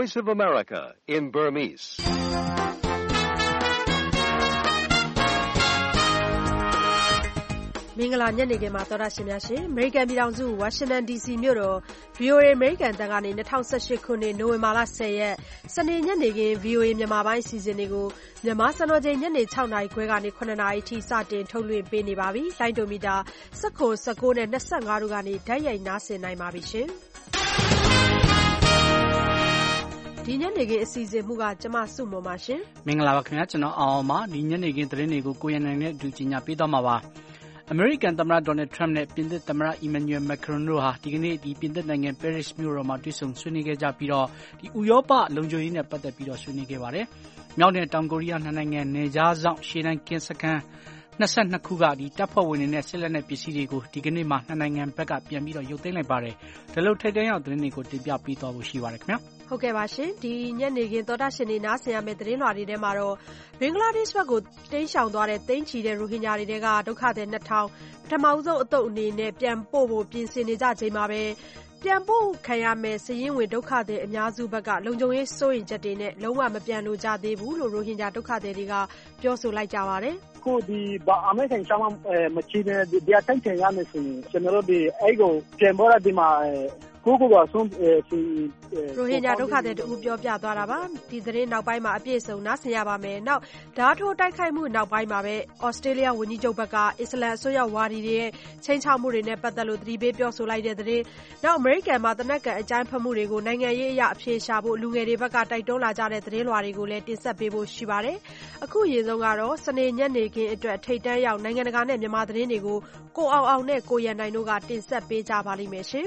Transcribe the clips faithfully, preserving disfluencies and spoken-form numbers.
Voice of America in Burmese. ။မင်္ဂလာညနေခင်းမှာသောတာရှင်များရှင်အမေရိကန်ပြည်ထောင်စုဝါရှင်တန် ဒီ စီ မြို့တော် ဗီ အို အေ အမေရိကန်တန်ကနေ၂၀၁၈ခုနှစ်နိုဝင်ဘာလ၁၀ရက်စနေညနေခင်း ဗီ အို အေ မြန်မာပိုင်းအစီအစဉ်တွေကိုမြန်မာစံတော်ချိန်ညနေ၆နာရီခွဲကနေ၇နာရီအထိစတင်ထုတ်လွှင့်ပေးနေပါပြီ။လိုင်းဒိုမီတာ၁၇ ၁၉နဲ့၂၅တို့ကနေဓာတ်ရိုက်နားဆင်နိုင်ပါပြီရှင်။ဒီညနေခင်းအစီအစဉ်မှုကကျမစုမုံပါရှင်။မင်္ဂလာပါခင်ဗျာကျွန်တော်အောင်အောင်ပါဒီညနေခင်းသတင်းတွေကိုကိုရန်နိုင်နဲ့အတူကြီးညာပေးသွားမှာပါ။အမေရိကန်သမ္မတဒေါ်နယ်ထရမ့်နဲ့ပြင်သစ်သမ္မတအီမန်နျူရယ်မက်ခရွန်တို့ဟာဒီကနေ့ဒီပြင်သစ်နိုင်ငံပဲရစ်မြို့တော်မှာတွေ့ဆုံဆွေးနွေးခဲ့ကြပြီးတော့ဒီဥရောပလုံခြုံရေးနဲ့ပတ်သက်ပြီးတော့ဆွေးနွေးခဲ့ပါတယ်။မြောက်နဲ့တောင်ကိုရီးယားနှစ်နိုင်ငံနယ်ခြားစောင့်ရှေ့တန်းကင်းစခန်း၂၂ခုကဒီတပ်ဖွဲ့ဝင်တွေနဲ့စစ်လက်နက်ပစ္စည်းတွေကိုဒီကနေ့မှနှစ်နိုင်ငံဘက်ကပြန်ပြီးတော့ရုပ်သိမ်းလိုက်ပါတယ်။ဒါလို့ထိပ်တန်းရောက်သတင်းတွေကိုတင်ပြပေးသွားဖို့ရှိပါတယ်ခင်ဗျာ။ဟုတ်ကဲ့ပါရှင်ဒီညနေခင်းသောတာရှင်တွေနားဆင်ရမယ့်သတင်းလွှာတွေထဲမှာတော့ဘင်္ဂလားဒေ့ရှ်ဘက်ကိုတိမ်းရှောင်သွားတဲ့တိမ်းချီတဲ့ရိုဟင်ဂျာတွေကဒုက္ခသည်နှစ်ထောင်ပထမဆုံးအသုတ်အနေနဲ့ပြန်ပို့ဖို့ပြင်ဆင်နေကြချိန်မှာပဲပြန်ပို့ခံရမယ်စည်ရင်းဝင်ဒုက္ခသည်အများစုဘက်ကလုံခြုံရေးစိုးရိမ်ချက်တွေနဲ့လုံးဝမပြန်လို့ကြသေးဘူးလို့ရိုဟင်ဂျာဒုက္ခသည်တွေကပြောဆိုလိုက်ကြပါတယ်ကိုဒီဘာအမေရိကန်ချမ်းမချီတဲ့ဒီအတိုင်းချင်ရမယ်ဆိုရင်ကျွန်တော်တို့ဒီအဲ့ကိုပြန်ပေါ်လာဒီမှာကိုကိုကဆုံးစီရိုဟင်ဂျာဒုက္ခသည်တူပြောပြသွားတာပါဒီသတင်းနောက်ပိုင်းမှာအပြည့်စုံနားဆင်ရပါမယ်နောက်ဓာတ်ထိုးတိုက်ခိုက်မှုနောက်ပိုင်းမှာပဲဩစတြေးလျဝန်ကြီးချုပ်ဘက်ကအစ္စလမ်အစွန်းရောက်ဝါဒီတွေရဲ့ချိန်ချောက်မှုတွေနဲ့ပတ်သက်လို့သတိပေးပြောဆိုလိုက်တဲ့သတင်းနောက်အမေရိကန်မှာတနက်ကန်အကြမ်းဖက်မှုတွေကိုနိုင်ငံရေးအရာအဖြေရှာဖို့လူငယ်တွေဘက်ကတိုက်တွန်းလာကြတဲ့သတင်းလွှာတွေကိုလည်းတင်ဆက်ပေးဖို့ရှိပါတယ်အခုရေဆုံးကတော့စနေညနေခင်းအတွက်ထိတ်တန်းရောက်နိုင်ငံတကာနဲ့မြန်မာသတင်းတွေကိုကိုအောင်အောင်နဲ့ကိုရန်နိုင်တို့ကတင်ဆက်ပေးကြပါလိမ့်မယ်ရှင်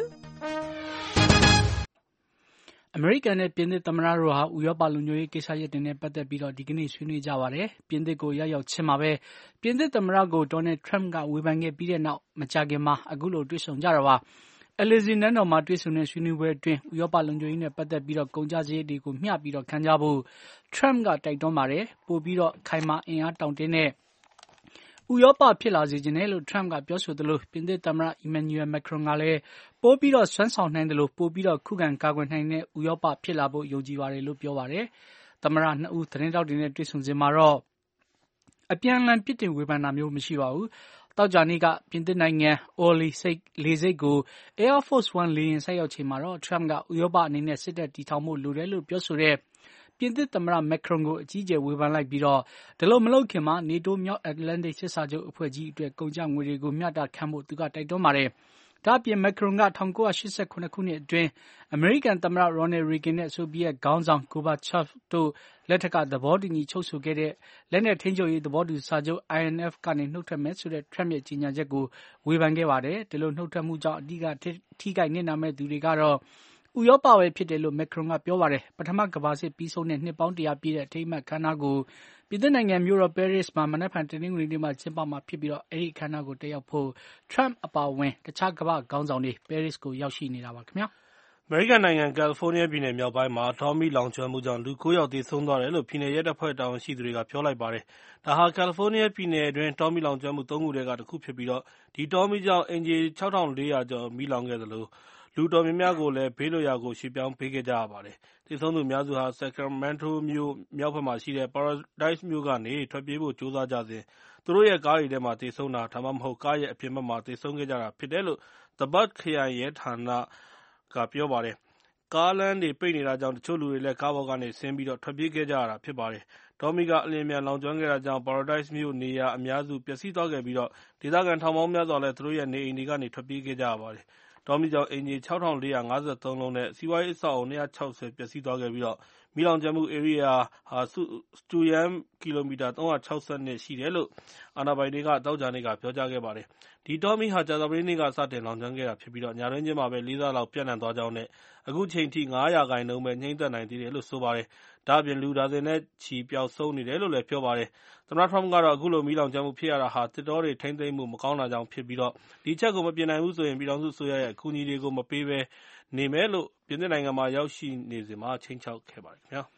အမေရိကန်နဲ့ပြင်သစ်သမ္မတတို့ဟာဥရောပလုံခြုံရေးကိစ္စရပ်တွေနဲ့ပတ်သက်ပြီးတော့ဒီကနေ့ဆွေးနွေးကြပါတယ်။ပြင်သစ်ကိုရောက်ရောက်ချင်းမှာပဲပြင်သစ်သမ္မတကိုဒေါ်နယ်ထရမ့်ကဝေဖန်ခဲ့ပြီးတဲ့နောက်မကြာခင်မှာအခုလိုတွေ့ဆုံကြတာပါ။အယ်လီဇီနန်းတော်မှာတွေ့ဆုံတဲ့ဆွေးနွေးပွဲအတွင်းဥရောပလုံခြုံရေးနဲ့ပတ်သက်ပြီးတော့ကုန်ကျစရိတ်တွေကိုမျှပြီးတော့ခံကြဖို့ထရမ့်ကတိုက်တွန်းပါတယ်။ပို့ပြီးတော့ခိုင်မာအင်အားတောင့်တင်းတဲ့ဥရောပဖြစ်လာစေခြင်းနဲ့လို့ထရမ့်ကပြောဆိုသလိုပြင်သစ်သမ္မတအီမန်နျူရယ်မက်ခရွန်ကလည်းပိုပြီးတော့ဆွမ်းဆောင်နိုင်တယ်လို့ပိုပြီးတော့ခုခံကာကွယ်နိုင်တဲ့ဥရောပဖြစ်လာဖို့ယုံကြည်ပါတယ်လို့ပြောပါတယ်။သမ္မတနှစ်ဦးသတင်းတောက်တွေနဲ့တွေ့ဆုံစဉ်မှာတော့အပြန်အလှန်ပြစ်တင်ဝေဖန်တာမျိုးမရှိပါဘူး။တောက်ကြနေ့ကပြင်သစ်နိုင်ငံအော်လီစိတ်လေစိတ်ကို Air Force One လေယာဉ်ဆိုက်ရောက်ချိန်မှာတော့ထရမ့်ကဥရောပအနေနဲ့စစ်တပ်တည်ထောင်ဖို့လိုတယ်လို့ပြောဆိုတဲ့ပြင်သစ်သမ္မတမက်ခရွန်ကိုအကြီးအကျယ်ဝေဖန်လိုက်ပြီးတော့ဒီလိုမလုပ်ခင်မှာနေတိုးမြောက်အတ္တလန်တိတ်စစ်စာချုပ်အဖွဲ့ကြီးအတွက်ကုန်ကျငွေတွေကိုမျှတခံဖို့သူကတိုက်တွန်းပါတယ်။ဒါ့အပြင်မက်ခရွန်က၁၉၈၇ခုနှစ်အတွင်းအမေရိကန်သမ္မတရော်နယ်ရီဂင်နဲ့ဆိုဗီယက်ခေါင်းဆောင်ဂိုဘာချော့ဖ်တို့လက်ထက်ကသဘောတူညီချုပ်ဆိုခဲ့တဲ့လက်နက်ထိန်းချုပ်ရေးသဘောတူစာချုပ် အိုင်အန်အက်ဖ် ကနေနှုတ်ထွက်မယ်ဆိုတဲ့ထရမ့်ရဲ့ကြေညာချက်ကိုဝေဖန်ခဲ့ပါတယ်။ဒီလိုနှုတ်ထွက်မှုကြောင့်အဓိကထိခိုက်နစ်နာမဲ့သူတွေကတော့ဥရောပပဲဖြစ်တယ်လို့မက်ခရွန်ကပြောပါတယ်။ပထမကမ္ဘာစစ်ပြီးဆုံးတဲ့နှစ်ပေါင်းတရာပြည့်တဲ့အထိမ်းအမှတ်အခမ်းအနားကိုပြင်သစ်နိုင်ငံမြို့တော်ပဲရစ်မှာမနက်ဖြန်တနင်္ဂနွေနေ့မှာကျင်းပမှာဖြစ်ပြီးတော့အဲဒီအခမ်းအနားကိုတက်ရောက်ဖို့ထရမ့်အပါအဝင်တခြားကမ္ဘာခေါင်းဆောင်တွေပဲရစ်ကိုရောက်ရှိနေတာပါခင်ဗျာ။အမေရိကန်နိုင်ငံကယ်လီဖိုးနီးယားပြည်နယ်မြောက်ပိုင်းမှာတောမီးလောင်ကျွမ်းမှုကြောင့်လူ၉ယောက်သေဆုံးသွားတယ်လို့ပြည်နယ်ရဲတပ်ဖွဲ့တာဝန်ရှိသူတွေကပြောလိုက်ပါတယ်။ဒါဟာကယ်လီဖိုးနီးယားပြည်နယ်အတွင်းတောမီးလောင်ကျွမ်းမှုသုံးခုထဲကတစ်ခုဖြစ်ပြီးတော့ဒီတောမီးကြောင့်အိမ်ခြေ၆ထောင်လေးရာကျော်မီးလောင်ခဲ့သလိုလူတော်များများကိုလည်းဘေးလွတ်ရာကိုရွှေ့ပြောင်းပေးခဲ့ကြရပါတယ်။သေဆုံးသူအများစုဟာဆက်ကာမန်တိုမြို့မြောက်ဘက်မှာရှိတဲ့ Paradise မြို့ကနေထွက်ပြေးဖို့ကြိုးစားကြစဉ်သူတို့ရဲ့ကားတွေထဲမှာသေဆုံးတာဒါမှမဟုတ်ကားရဲ့အပြင်ဘက်မှာသေဆုံးခဲ့ကြတာဖြစ်တယ်လို့ The Butte ခရိုင်ရဲဌာနကပြောပါတယ်။ကားလမ်းတွေပိတ်နေတာကြောင့်တချို့လူတွေလည်းကားပေါ်ကနေဆင်းပြီးတော့ထွက်ပြေးခဲ့ကြရတာဖြစ်ပါတယ်။တောမီးကအလျင်အမြန်လောင်ကျွမ်းခဲ့တာကြောင့် Paradise မြို့နေရာအများစုပျက်စီးသွားခဲ့ပြီးတော့ဒေသခံထောင်ပေါင်းများစွာလည်းသူတို့ရဲ့နေအိမ်တွေကနေထွက်ပြေးခဲ့ကြရပါတယ်။တောမီးကြောင့်အိမ်ခြေ၆ထောင်လေးရာငါးဆယ်သုံးလုံးနဲ့စီးပွားရေးအဆောက်အအုံ၂၆၀ပျက်စီးသွားခဲ့ပြီးတော့မီးလောင်ကျွမ်းမှုဧရိယာဟာစတုရန်းကီလိုမီတာ၃၆၂ရှိတယ်လို့အာဏာပိုင်တွေကသောကြာနေ့ကပြောကြားခဲ့ပါတယ်။ဒီတောမီးဟာကြာသပတေးနေ့ကစတင်လောင်ကျွမ်းခဲ့တာဖြစ်ပြီးတော့ညတွင်းချင်းမှာပဲလေးဆလောက်ပြန့်နှံ့သွားကြောင်းနဲ့အခုချိန်ထိ၅ရာခိုင်နှုန်းပဲငြိမ်းသက်နိုင်သေးတယ်လို့ဆိုပါတယ်။ဒါ့အပြင်လူဒါဇင်နဲ့ချီပျောက်ဆုံးနေတယ်လို့လည်းပြောပါတယ်။သမ္မတထရမ့်ကတော့အခုလိုမီးလောင်ကျွမ်းမှုဖြစ်ရတာဟာသစ်တောတွေထိန်းသိမ်းမှုမကောင်းတာကြောင့်ဖြစ်ပြီးတော့ဒီအချက်ကိုမပြင်နိုင်ဘူးဆိုရင်ပြည်ထောင်စုအစိုးရရဲ့အကူအညီတွေကိုမပေးဘဲနေမယ်လို့ပြင်သစ်နိုင်ငံမှာရောက်ရှိနေစဉ်မှာခြိမ်းခြောက်ခဲ့ပါတယ်ခင်ဗျာ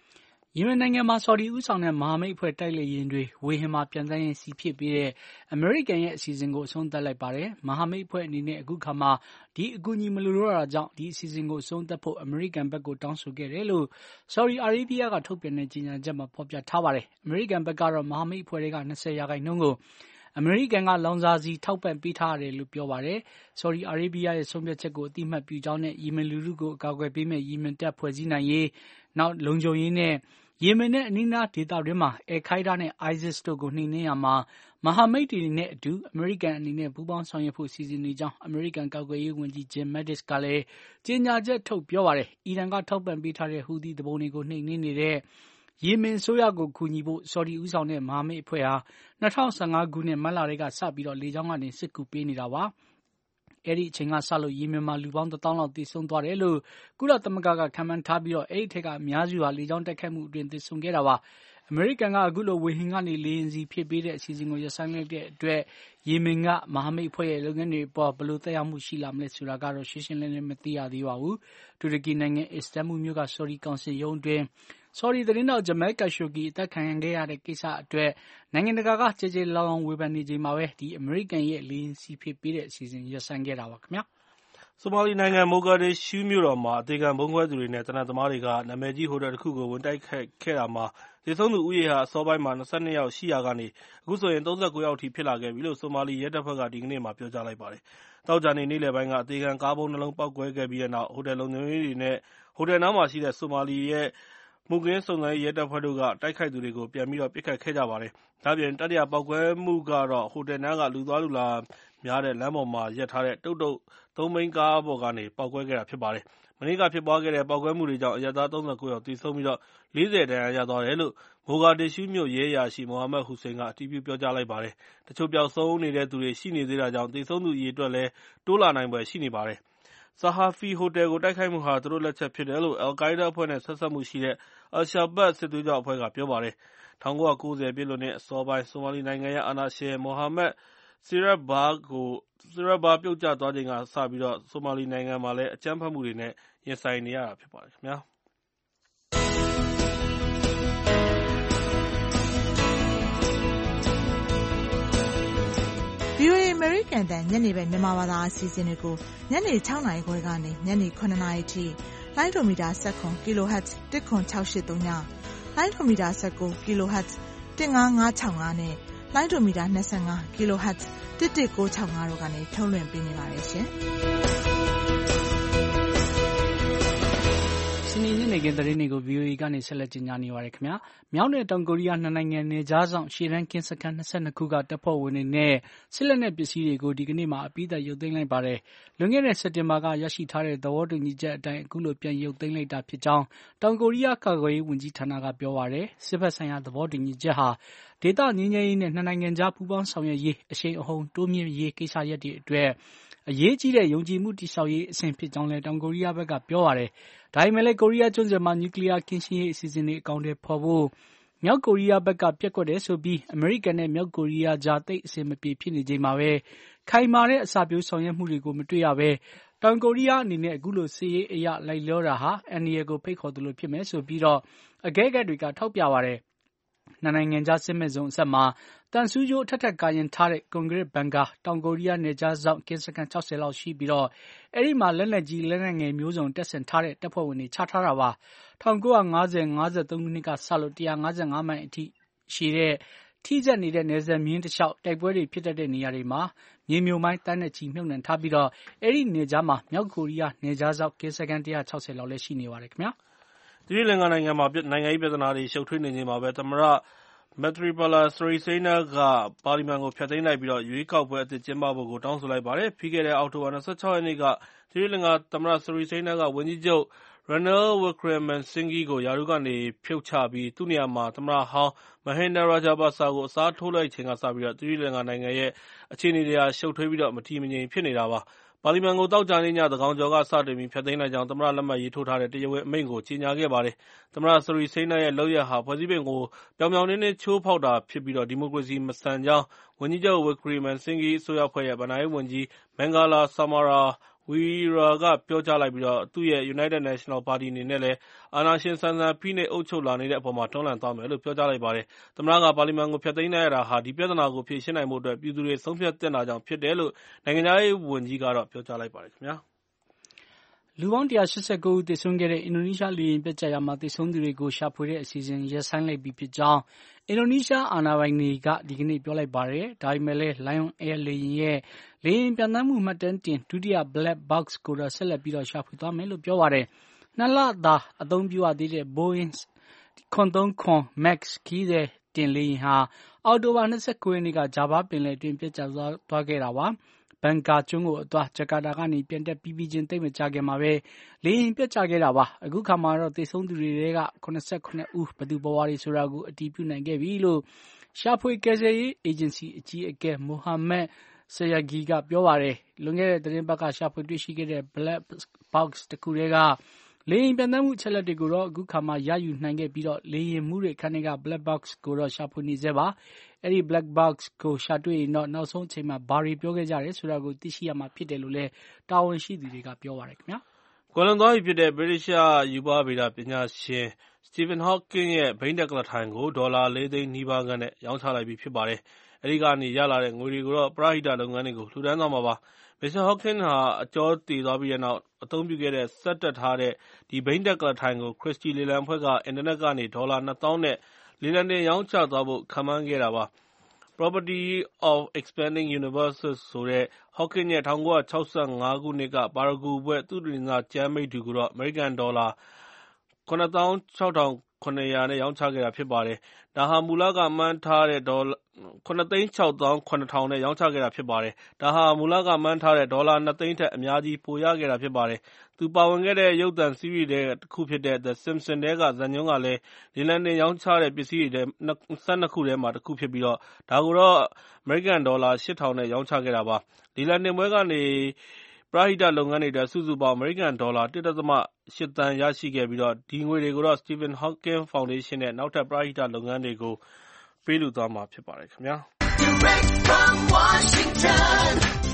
ယီမင်နိုင်ငံမှာဆော်ဒီဦးဆောင်တဲ့မဟာမိတ်အဖွဲ့တိုက်လေယာဉ်တွေဝေဟင်မှာပျံသန်းရင်စီဖြစ်ပြီးတဲ့အမေရိကန်ရဲ့အစီအစဉ်ကိုအဆုံးသတ်လိုက်ပါတယ်။မဟာမိတ်အဖွဲ့အနေနဲ့အခုခါမှာဒီအကူအညီမလိုတော့တာကြောင့်ဒီအစီအစဉ်ကိုအဆုံးသတ်ဖို့အမေရိကန်ဘက်ကိုတောင်းဆိုခဲ့တယ်လို့ဆော်ဒီအာရေဗျကထုတ်ပြန်တဲ့ကြေညာချက်မှာဖော်ပြထားပါတယ်။အမေရိကန်ဘက်ကတော့မဟာမိတ်အဖွဲ့တွေက၂၀ရာခိုင်နှုန်းကိုအမေရိကန်ကလောင်စာဆီထောက်ပံ့ပေးထားရတယ်လို့ပြောပါတယ်။ဆော်ဒီအာရေဗျရဲ့ဆုံးဖြတ်ချက်ကိုအတိအမှတ်ပြုကြောင်းနဲ့ယီမင်လူထုကိုအကာအကွယ်ပေးမဲ့ယီမင်တပ်ဖွဲ့စည်းနိုင်ရေးနောက်လုံခြုံရေးနဲ့ယီမင်နဲ့အနီးနားဒေသတွင်းမှာအယ်ခိုင်းဒါးနဲ့ ISIS တို့ကိုနှိမ်နင်းရမှာမဟာမိတ်တွေနဲ့အတူအမေရိကန်အနေနဲ့ပူးပေါင်းဆောင်ရွက်ဖို့စီစဉ်နေကြောင်းအမေရိကန်ကာကွယ်ရေးဝန်ကြီး Jim Mattis ကလည်းကြေညာချက်ထုတ်ပြောပါတယ်။အီရန်ကထောက်ပံ့ပေးထားတဲ့ဟူသီသူပုန်တွေကိုနှိမ်နင်းနေတဲ့ယီမင်ဆိုရကိုကူညီဖို့ဆော်ဒီဦးဆောင်တဲ့မဟာမိတ်အဖွဲ့ဟာ၂၀၁၅ခုနှစ်မတ်လတည်းကစပြီးတော့လေကြောင်းကနေစစ်ကူပေးနေတာပါ။အဲဒီအချိန်ကစလို့ယီမင်မှာလူပေါင်းတစ်သောင်းလောက်သေဆုံးသွားတယ်လို့ကုလသမဂ္ဂကခန့်မှန်းထားပြီးတော့အဲဒီထက်ကအများစုဟာလေကြောင်းတိုက်ခိုက်မှုအတွင်းသေဆုံးခဲ့တာပါ။အမေရိကန်ကအခုလိုဝေဟင်ကနေလေယာဉ်စီဖြစ်ပေးတဲ့အစီအစဉ်ကိုရပ်ဆိုင်းလိုက်တဲ့အတွက်ယီမင်ကမဟာမိတ်အဖွဲ့ရဲ့လုပ်ငန်းတွေပေါ်ဘယ်လိုသက်ရောက်မှုရှိလာမလဲဆိုတာကတော့ရှင်းရှင်းလင်းလင်းမသိရသေးပါဘူး။တူရကီနိုင်ငံအစ္စတန်ဘူလ်မြို့ကဆော်ဒီကောင်စစ်ရုံးအတွင်းဆော်ဒီသတင်းတော်ဂျမဲကာရှိုဂီအသက်ခံခဲ့ရတဲ့ကိစ္စအတွက်နိုင်ငံတကာကကြေကြေလောင်လောင်ဝေဖန်နေချိန်မှာပဲဒီအမေရိကန်ရဲ့လေယာဉ်စီဖြစ်ပေးတဲ့အစီအစဉ်ရပ်ဆိုင်းခဲ့တာပါခင်ဗျာ။ဆိုမာလီနိုင်ငံမိုဂါဒစ်ရှူးမြို့တော်မှာအသေးခံဗုံးခွဲသူတွေနဲ့သေနတ်သမားတွေကနာမည်ကြီးဟိုတယ်တစ်ခုကိုဝင်တိုက်ခိုက်ခဲ့တာမှာသေဆုံးသူဦးရေဟာအစောပိုင်းမှာ၂၂ယောက်ရှိရာကနေအခုဆိုရင်၃၉ယောက်အထိဖြစ်လာခဲ့ပြီလို့ဆိုမာလီရဲတပ်ဖွဲ့ကဒီကနေ့မှပြောကြားလိုက်ပါတယ်။သောကြာနေ့နေ့လယ်ပိုင်းကအသေးခံကားဗုံးနှလုံးပေါက်ကွဲခဲ့ပြီးတဲ့နောက်ဟိုတယ်လုံခြုံရေးတွေနဲ့ဟိုတယ်နားမှာရှိတဲ့ဆိုမာလီရဲ့မှုခင်းစုံစမ်းရေးရဲတပ်ဖွဲ့တို့ကတိုက်ခိုက်သူတွေကိုပြန်ပြီးတော့ပစ်ခတ်ခဲ့ကြပါတယ်။ဒါ့အပြင်တတိယပေါက်ကွဲမှုကတော့ဟိုတယ်နားကလူသွားလူလာများတဲ့လမ်းပေါ်မှာရပ်ထားတဲ့တုတ်တုတ်သုံးဘီးကားပေါ်ကနေပေါက်ကွဲခဲ့တာဖြစ်ပါတယ်။မနေ့ကဖြစ်ပွားခဲ့တဲ့ပေါက်ကွဲမှုတွေကြောင့်အရပ်သား၃၉ယောက်သေဆုံးပြီးတော့၄၀ဒဏ်ရာရသွားတယ်လို့မိုဂါဒစ်ရှူးမြို့ရဲအရာရှိမိုဟာမက်ဟူစိန်ကအတည်ပြုပြောကြားလိုက်ပါတယ်။တချို့ပျောက်ဆုံးနေတဲ့သူတွေရှိနေသေးတာကြောင့်သေဆုံးသူအရေအတွက်လည်းတိုးလာနိုင်ဖွယ်ရှိနေပါတယ်။ဆာဟာဖီဟိုတယ်ကိုတိုက်ခိုက်မှုဟာသူတို့လက်ချက်ဖြစ်တယ်လို့အယ်ကိုင်းဒါးအဖွဲ့နဲ့ဆက်စပ်မှုရှိတဲ့အယ်ရှာဘတ်စစ်သွေးကြွအဖွဲ့ကပြောပါတယ်။၁၉၉၀ပြည့်လွန်နှစ်အစောပိုင်းဆိုမာလီနိုင်ငံရဲ့အာဏာရှင်မိုဟာမက်ဆီရက်ဘာကိုဆီရက်ဘာပြုတ်ကျသွားချိန်ကစပြီးတော့ဆိုမာလီနိုင်ငံမှာလည်းအကြမ်းဖက်မှုတွေနဲ့ရင်ဆိုင်နေရတာဖြစ်ပါတယ်ခင်ဗျာ။ဗွီအိုအေ American တန်ညနေပဲမြန်မာဘာသာအစီအစဉ်တွေကိုညနေ၆နာရီခွဲကနေညနေ၇နာရီထိလိုင်းဒိုမီတာ၁၇ kHz ၁ခွန်၆၈၃ညလိုင်းဒိုမီတာ၁၉ kHz ၁၅၅၆၅နဲ့လိုင်းဒိုမီတာ၂၅ kHz ၁၁၉၆၅တို့ကနေထုတ်လွှင့်ပေးနေပါတယ်ရှင်။စနေနေ့ကသတင်းတွေကို ဗီအိုအေကနေဆက်လက်ကြေညာနေပါတယ်ခင်ဗျာ။မြောက်နဲ့တောင်ကိုရီးယားနှစ်နိုင်ငံနယ်ခြားဆောင်ရှေ့တန်းကင်းစခန်း၂၂ခုကတပ်ဖွဲ့ဝင်တွေနဲ့စစ်လက်နက်ပစ္စည်းတွေကိုဒီကနေ့မှအပြီးသတ်ရုပ်သိမ်းလိုက်ပါတယ်။လွန်ခဲ့တဲ့စက်တင်ဘာကရရှိထားတဲ့သဘောတူညီချက်အတိုင်းအခုလိုပြန်ရုပ်သိမ်းလိုက်တာဖြစ်ကြောင်းတောင်ကိုရီးယားကာကွယ်ရေးဝန်ကြီးဌာနကပြောပါတယ်။စစ်ဘက်ဆိုင်ရာသဘောတူညီချက်ဟာဒေသငြိမ်းချမ်းရေးနဲ့နှစ်နိုင်ငံကြားပူးပေါင်းဆောင်ရွက်ရေးအရှိန်အဟုန်တိုးမြင့်ရေးကိစ္စရပ်တွေအတွက်အရေးကြီးတဲ့ယုံကြည်မှုတည်ဆောက်ရေးအဆင့်ဖြစ်ကြောင်းလည်းတောင်ကိုရီးယားဘက်ကပြောပါတယ်။ဒါပေမဲ့လည်းကိုရီးယားကျွန်းဆွယ်မှာနျူကလ িয়ার ကင်းရှင်းရေးအစီအစဉ်တွေအကောင်အထည်ဖော်ဖို့မြောက်ကိုရီးယားဘက်ကပျက်ကွက်တယ်ဆိုပြီးအမေရိကန်နဲ့မြောက်ကိုရီးယားကြားသိပ်အဆင်မပြေဖြစ်နေချိန်မှာပဲခိုင်မာတဲ့အစပျိုးဆောင်ရွက်မှုတွေကိုမတွေ့ရပဲတောင်ကိုရီးယားအနေနဲ့အခုလိုစစ်ရေးအရလိုက်လျောတာဟာအန်ဒီယေကိုဖိတ်ခေါ်သလိုဖြစ်မယ်ဆိုပြီးတော့အကဲခတ်တွေကထောက်ပြပါတယ်။နှစ်နိုင်ငံကြားစစ်မဲ့ဇုံအဆက်မှာတန်ဆူးကြိုးအထက်ထက်ကာရင်ထားတဲ့ကွန်ကရစ်ဘန်ကာတောင်ကိုရီးယားနယ်ခြားစောင့်ကင်းစခန်း၆၀လောက်ရှိပြီးတော့အဲ့ဒီမှာလက်နက်ကြီးလက်နက်ငယ်မျိုးစုံတပ်ဆင်ထားတဲ့တပ်ဖွဲ့ဝင်တွေချထားတာပါ။၁၉၅၀ ၅၃ခုနှစ်ကစလို့၁၅၅မိုင်အထိရှိတဲ့ထိစပ်နေတဲ့နယ်စပ်မျဉ်းတစ်လျှောက်တိုက်ပွဲတွေဖြစ်တတ်တဲ့နေရာတွေမှာမြေမြုံမိုင်းတန်းနဲ့ချီမြုပ်နှံထားပြီးတော့အဲ့ဒီနယ်ခြားမှာမြောက်ကိုရီးယားနယ်ခြားစောင့်ကင်းစခန်း၁၆၀လောက်လည်းရှိနေပါတယ်ခင်ဗျာ။သီရိလင်္ကာနိုင်ငံမှာနိုင်ငံရေးပြဿနာတွေရှုပ်ထွေးနေချိန်မှာပဲသမ္မတMaithripala Sirisena ကပါလီမန်ကိုဖျက်သိမ်းလိုက်ပြီးတော့ရွေးကောက်ပွဲအသစ်ကျင်းပဖို့ကိုတောင်းဆိုလိုက်ပါတယ်။ပြီးခဲ့တဲ့အောက်တိုဘာ၂၆ရက်နေ့ကသီရိလင်္ကာသမ္မတ Sirisena ကဝန်ကြီးချုပ် Ranil Wickremesinghe ကိုရာထူးကနေဖြုတ်ချပြီးသူ့နေရာမှာသမ္မတဟောင်း Mahinda Rajapaksa ကိုအစားထိုးလိုက်ချိန်ကစပြီးတော့သီရိလင်္ကာနိုင်ငံရဲ့အခြေအနေတွေဟာရှုပ်ထွေးပြီးတော့မတည်မငြိမ်ဖြစ်နေတာပါ။ပါလီမန်ကိုသောကြာနေ့ညသန်းခေါင်ကျော်ကစတင်ပြီးဖျက်သိမ်းလိုက်ကြောင်းသမ္မတလက်မှတ်ရေးထိုးထားတဲ့တရားဝင်အမိန့်ကိုကြေညာခဲ့ပါတယ်။သမ္မတ Sirisena ရဲ့လုပ်ရပ်ဟာဖွဲ့စည်းပုံကိုပြောင်ပြောင်တင်းတင်းချိုးဖောက်တာဖြစ်ပြီးတော့ဒီမိုကရေစီမဆန်ကြောင်းဝန်ကြီးချုပ် Wickremesinghe အစိုးရအဖွဲ့ရဲ့ဘဏ္ဍာရေးဝန်ကြီး Mangala Samaraweera ဝီရာကပြောကြားလိုက်ပြီးတော့သူ့ရဲ့ United National Party အနေနဲ့လည်းအာဏာရှင်ဆန်ဆန်ဖိနှိပ်အုပ်ချုပ်လာနေတဲ့အပေါ်မှာတွန်းလှန်သွားမယ်လို့ပြောကြားလိုက်ပါတယ်။သမ္မတကပါလီမန်ကိုဖျက်သိမ်းလိုက်ရတာဟာဒီပြဿနာကိုဖြေရှင်းနိုင်ဖို့အတွက်ပြည်သူတွေဆုံးဖြတ်သင့်တာကြောင့်ဖြစ်တယ်လို့နိုင်ငံခြားရေးဝန်ကြီးကတော့ပြောကြားလိုက်ပါတယ်ခင်ဗျာလူပေါင်းတစ်ရာ၈၉ဦးသေဆုံးခဲ့တဲ့အင်ဒိုနီးရှားလေယာဉ်ပျက်ကျရာမှာသေဆုံးသူတွေကိုရှာဖွေတဲ့အစီအစဉ်ရပ်ဆိုင်းလိုက်ပြီဖြစ်ကြောင်းအင်ဒိုနီးရှားအာဏာပိုင်တွေကဒီကနေ့ပြောလိုက်ပါတယ်။ဒါပေမဲ့လည်း Lion Air လေယာဉ်ရဲ့လေယာဉ်ပျံသန်းမှုမှတ်တမ်းတင်ဒုတိယ Black Box ကိုတော့ဆက်လက်ပြီးတော့ရှာဖွေသွားမယ်လို့ပြောပါတယ်။နှစ်လသာအသုံးပြုရသေးတဲ့ Boeing ခုနှစ်သုံးခု Max ခရီးသည်တင်လေယာဉ်ဟာအောက်တိုဘာ၂၉ရက်နေ့ကဂျာဗားပင်လယ်အတွင်းပျက်ကျသွားခဲ့တာပါ။ဘန်ကာကျွန်းကိုအသွားဂျကာတာကနေပြန်တက်ပြီးပြီးချင်းသိပ်မကြခင်မှာပဲလေယာဉ်ပျက်ကျခဲ့တာပါ။အခုခါမှာတော့သေဆုံးသူတွေထဲက၇၇ဦးဘယ်သူဘဝတွေဆိုတာကိုအတည်ပြုနိုင်ခဲ့ပြီလို့ရှာဖွေကယ်ဆယ်ရေးအေဂျင်စီအကြီးအကဲမိုဟာမက်ဆယာဂီကပြောပါတယ်။လွန်ခဲ့တဲ့သတင်းပတ်ကရှာဖွေတွေ့ရှိခဲ့တဲ့ Black Box တခုထဲကလေယာဉ်ပျံသန်းမှုအချက်အလက်တွေကိုတော့အခုခါမှာရယူနိုင်ခဲ့ပြီးတော့လေယာဉ်မှုတွေခန်းတွေက Black Box ကိုတော့ရှာဖွေနေဆဲပါ။အဲဒီ Black Box ကိုရှာတွေ့ရင်တော့နောက်ဆုံးအချိန်မှာဘာတွေပြောခဲ့ကြတယ်ဆိုတာကိုသိရှိရမှာဖြစ်တယ်လို့လည်းတာဝန်ရှိသူတွေကပြောပါတယ်ခင်ဗျာ။ကွယ်လွန်သွားပြီဖြစ်တဲ့ဗြိတိသျှရူပဗေဒပညာရှင် Stephen Hawking ရဲ့ဘိန်းတက္ကလထိုင်ကိုဒေါ်လာလေးသိန်းနီးပါးခန့်နဲ့ရောင်းချလိုက်ပြီဖြစ်ပါတယ်။အဲဒီကနေရလာတဲ့ငွေတွေကိုတော့ပရဟိတလုပ်ငန်းတွေကိုလှူဒါန်းသွားမှာပါ။မစ္စတာ Hawking ဟာအကျော်တည်သွားပြီးတဲ့နောက်အသုံးပြုခဲ့တဲ့စက်တပ်ထားတဲ့ဒီဘိန်းတက္ကလထိုင်ကိုခရစ္စတီလေလံအဖွဲ့ကအင်တာနက်ကနေဒေါ်လာနှစ်သောင်းနဲ့လေလံတင်ရောင်းချသွားဖို့ခန့်မှန်းခဲ့တာပါ။ Property of Expanding Universes ဆိုတဲ့ Hawking ရဲ့၁၉၆၅ခုနှစ်ကပါရဂူဘွဲ့သုတေသနကျမ်းမိတ္တူကိုတော့အမေရိကန်ဒေါ်လာခုနစ်သောင်းခြောက်ထောင်ခုနှစ်ရာနဲ့ရောင်းချခဲ့တာဖြစ်ပါတယ်။ဒါဟာမူလကမှန်းထားတဲ့ဒေါ်လာခုနစ်သိန်းခြောက်သောင်းခုနှစ်ထောင်နဲ့ရောင်းချခဲ့တာဖြစ်ပါတယ်။ဒါဟာမူလကမှန်းထားတဲ့ဒေါ်လာနှစ်သိန်းထက်အများကြီးပိုရခဲ့တာဖြစ်ပါတယ်။သူပါဝင်ခဲ့တဲ့ရုပ်သံစီးရီးထဲတစ်ခုဖြစ်တဲ့ The Simpsons ထဲကဇာတ်ညွှန်းကလည်းလေလံတင်ရောင်းချတဲ့ပစ္စည်းတွေ၁၂ခုထဲမှာတစ်ခုဖြစ်ပြီးတော့ဒါကိုတော့အမေရိကန်ဒေါ်လာရှစ်ထောင်နဲ့ရောင်းချခဲ့တာပါ။လေလံတင်ပွဲကနေပရဟိတလုပ်ငန်းတွေအတွက်စုစုပေါင်းအမေရိကန်ဒေါ်လာတစ်ဒသမရှစ်သန်းရရှိခဲ့ပြီးတော့ဒီငွေတွေကိုတော့ Stephen Hawking Foundation နဲ့နောက်ထပ်ပရဟိတလုပ်ငန်းတွေကိုပေးလှူသွားမှာဖြစ်ပါတယ်ခင်ဗျာ။ Direct from Washington,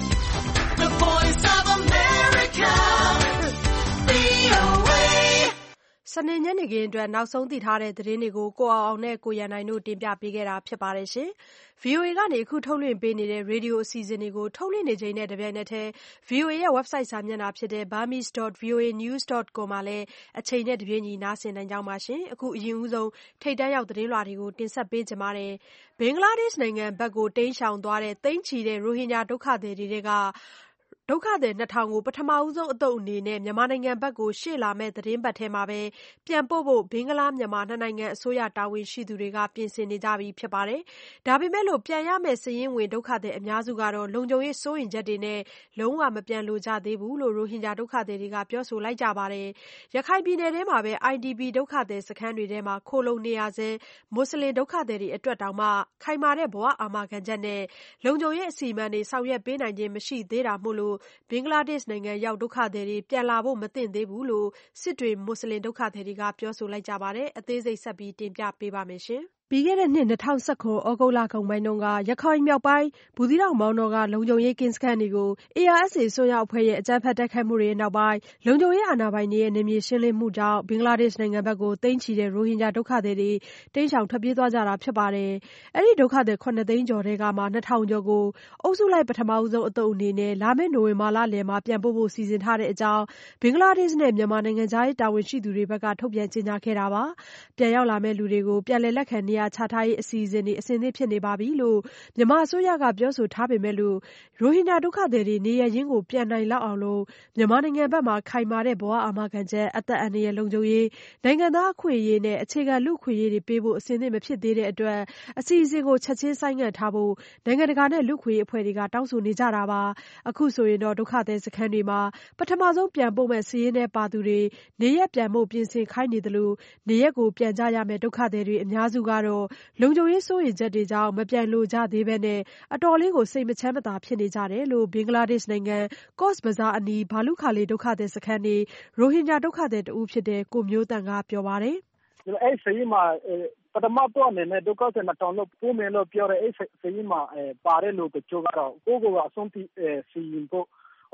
the voice of America, ဗွီအိုအေစနေညနေခင်းအတွက်နောက်ဆုံးသိထားတဲ့သတင်းတွေကိုကိုအောင်အောင်နဲ့ကိုရန်နိုင်တို့တင်ပြပေးခဲ့တာဖြစ်ပါတယ်ရှင်။ ဗွီအိုအေကနေအခုထုတ်လွှင့်ပေးနေတဲ့ရေဒီယိုအစီအစဉ်တွေကိုထုတ်လွှင့်နေချိန်နဲ့တပြိုင်နက်တည်း ဗွီအိုအေရဲ့ website စာမျက်နှာဖြစ်တဲ့ burmese dot v o a news dot com မှာလည်းအချိန်နဲ့တပြေးညီနားဆင်နိုင်ကြပါရှင်။အခုအရင်ဦးဆုံးထိပ်တန်းရောက်သတင်းလွှာတွေကိုတင်ဆက်ပေးကြပါမယ်။ဘင်္ဂလားဒေ့ရှ်နိုင်ငံဘက်ကိုတိမ်းရှောင်သွားတဲ့သိန်းချီတဲ့ရိုဟင်ဂျာဒုက္ခသည်တွေကဒုက္ခသည်နှစ်ထောင်ကိုပထမဦးဆုံးအသုတ်အနေနဲ့မြန်မာနိုင်ငံဘက်ကိုရှေ့လာမယ့်သတင်းပတ်ထဲမှာပဲပြန်ပို့ဖို့ဘင်္ဂလားမြန်မာနှစ်နိုင်ငံအစိုးရတာဝန်ရှိသူတွေကပြင်ဆင်နေကြပြီဖြစ်ပါတယ်။ဒါပေမဲ့လို့ပြန်ရမယ့်စာရင်းဝင်ဒုက္ခသည်အများစုကတော့လုံခြုံရေးစိုးရိမ်ချက်တွေနဲ့လုံးဝမပြန်လိုကြသေးဘူးလို့ရိုဟင်ဂျာဒုက္ခသည်တွေကပြောဆိုလိုက်ကြပါတယ်။ရခိုင်ပြည်နယ်ထဲမှာပဲ I D P ဒုက္ခသည်စခန်းတွေထဲမှာခိုလုံနေရဆဲမွတ်စလင်ဒုက္ခသည်တွေအတွက်တောင်မှခိုင်မာတဲ့ဘဝအာမခံချက်နဲ့လုံခြုံရေးအစီအမံတွေဆောင်ရွက်ပေးနိုင်ခြင်းမရှိသေးတာမို့လို့ဘင်္ဂလားဒေ့ရှ်နိုင်ငံရောက်ဒုက္ခသည်တွေပြန်လာဖို့မသင့်သေးဘူးလို့စစ်တွေမွတ်စလင်ဒုက္ခသည်တွေကပြောဆိုလိုက်ကြပါတယ်။အသေးစိတ်ဆက်ပြီးတင်ပြပေးပါမယ်ရှင်။ပြီးခဲ့တဲ့နှစ်၂၀၁၇သြဂုတ်လကုန်ပိုင်းတုန်းကရခိုင်မြောက်ပိုင်းဘူးသီးတောင်မောင်တော်ကလုံခြုံရေးကင်းစခန်းတွေကို A R S A အစွန်းရောက်အဖွဲ့ရဲ့အကြမ်းဖက်တိုက်ခိုက်မှုတွေနောက်ပိုင်းလုံခြုံရေးအာဏာပိုင်တွေရဲ့နယ်မြေရှင်းလင်းမှုကြောင့်ဘင်္ဂလားဒေ့ရှ်နိုင်ငံဘက်ကိုသိန်းချီတဲ့ရိုဟင်ဂျာဒုက္ခသည်တွေတိမ်းရှောင်ထွက်ပြေးသွားကြတာဖြစ်ပါတယ်။အဲဒီဒုက္ခသည်ခုနှစ်သိန်းကျော်ထဲကမှနှစ်ထောင်ကျော်ကိုအုပ်စုလိုက်ပထမဆုံးအသုတ်အနေနဲ့လာမယ့်နိုဝင်ဘာလလယ်မှာပြန်ပို့ဖို့စီစဉ်ထားတဲ့အကြောင်းဘင်္ဂလားဒေ့ရှ်နဲ့မြန်မာနိုင်ငံခြားရေးတာဝန်ရှိသူတွေဘက်ကထုတ်ပြန်ကြေညာခဲ့တာပါ။ပြန်ရောက်လာမယ့်လူတွေကိုပြန်လည်လက်ခံနေရာချထားရေးအစီအစဉ်တွေအဆင်သင့်ဖြစ်နေပါပြီလို့မြန်မာအစိုးရကပြောဆိုထားပေမဲ့လို့ရိုဟင်ဂျာဒုက္ခသည်တွေနေရပ်ရင်းကိုပြန်နိုင်လောက်အောင်လို့မြန်မာနိုင်ငံဘက်မှာခိုင်မာတဲ့ဘဝအာမခံချက်အသက်အန္တရာယ်လုံခြုံရေးနိုင်ငံသားအခွင့်အရေးနဲ့အခြေခံလူ့အခွင့်အရေးတွေပေးဖို့အဆင်သင့်မဖြစ်သေးတဲ့အတွက်အစီအစဉ်ကိုချက်ချင်းဆိုင်းငံ့ထားဖို့နိုင်ငံတကာနဲ့လူ့အခွင့်အရေးအဖွဲ့တွေကတောင်းဆိုနေကြတာပါ။အခုဆိုရင်တော့ဒုက္ခသည်စခန်းတွေမှာပထမဆုံးပြန်ပို့မဲ့စာရင်းထဲပါသူတွေနေရပ်ပြန်ဖို့ပြင်ဆင်ခိုင်းနေသလိုနေရပ်ကိုပြန်ကြရမယ့်ဒုက္ခသည်တွေအများစုကတော့လုံခြုံရေးစိုးရိမ်ချက်တွေကြောင့်မပြန်လိုကြသေးဘဲနဲ့အတော်လေးကိုစိတ်မချမ်းမသာဖြစ်နေကြတယ်လို့ဘင်္ဂလားဒေ့ရှ်နိုင်ငံကော့စ်ဘဇားအနီးဘာလူခါလီဒုက္ခသည်စခန်းနေရိုဟင်ဂျာဒုက္ခသည်တဦးဖြစ်တဲ့ကိုမျိုးတန်ကပြောပါတယ်။အဲ့စာရင်းမှာပထမတော့အနေနဲ့ဒုက္ခသည်နှစ်ထောင်လို့ပို့မယ်လို့ပြောတယ်အဲ့စာရင်းမှာပါတယ်လို့တချို့ကတော့ကိုကိုကအဆုံးထိစီရင်ဖို့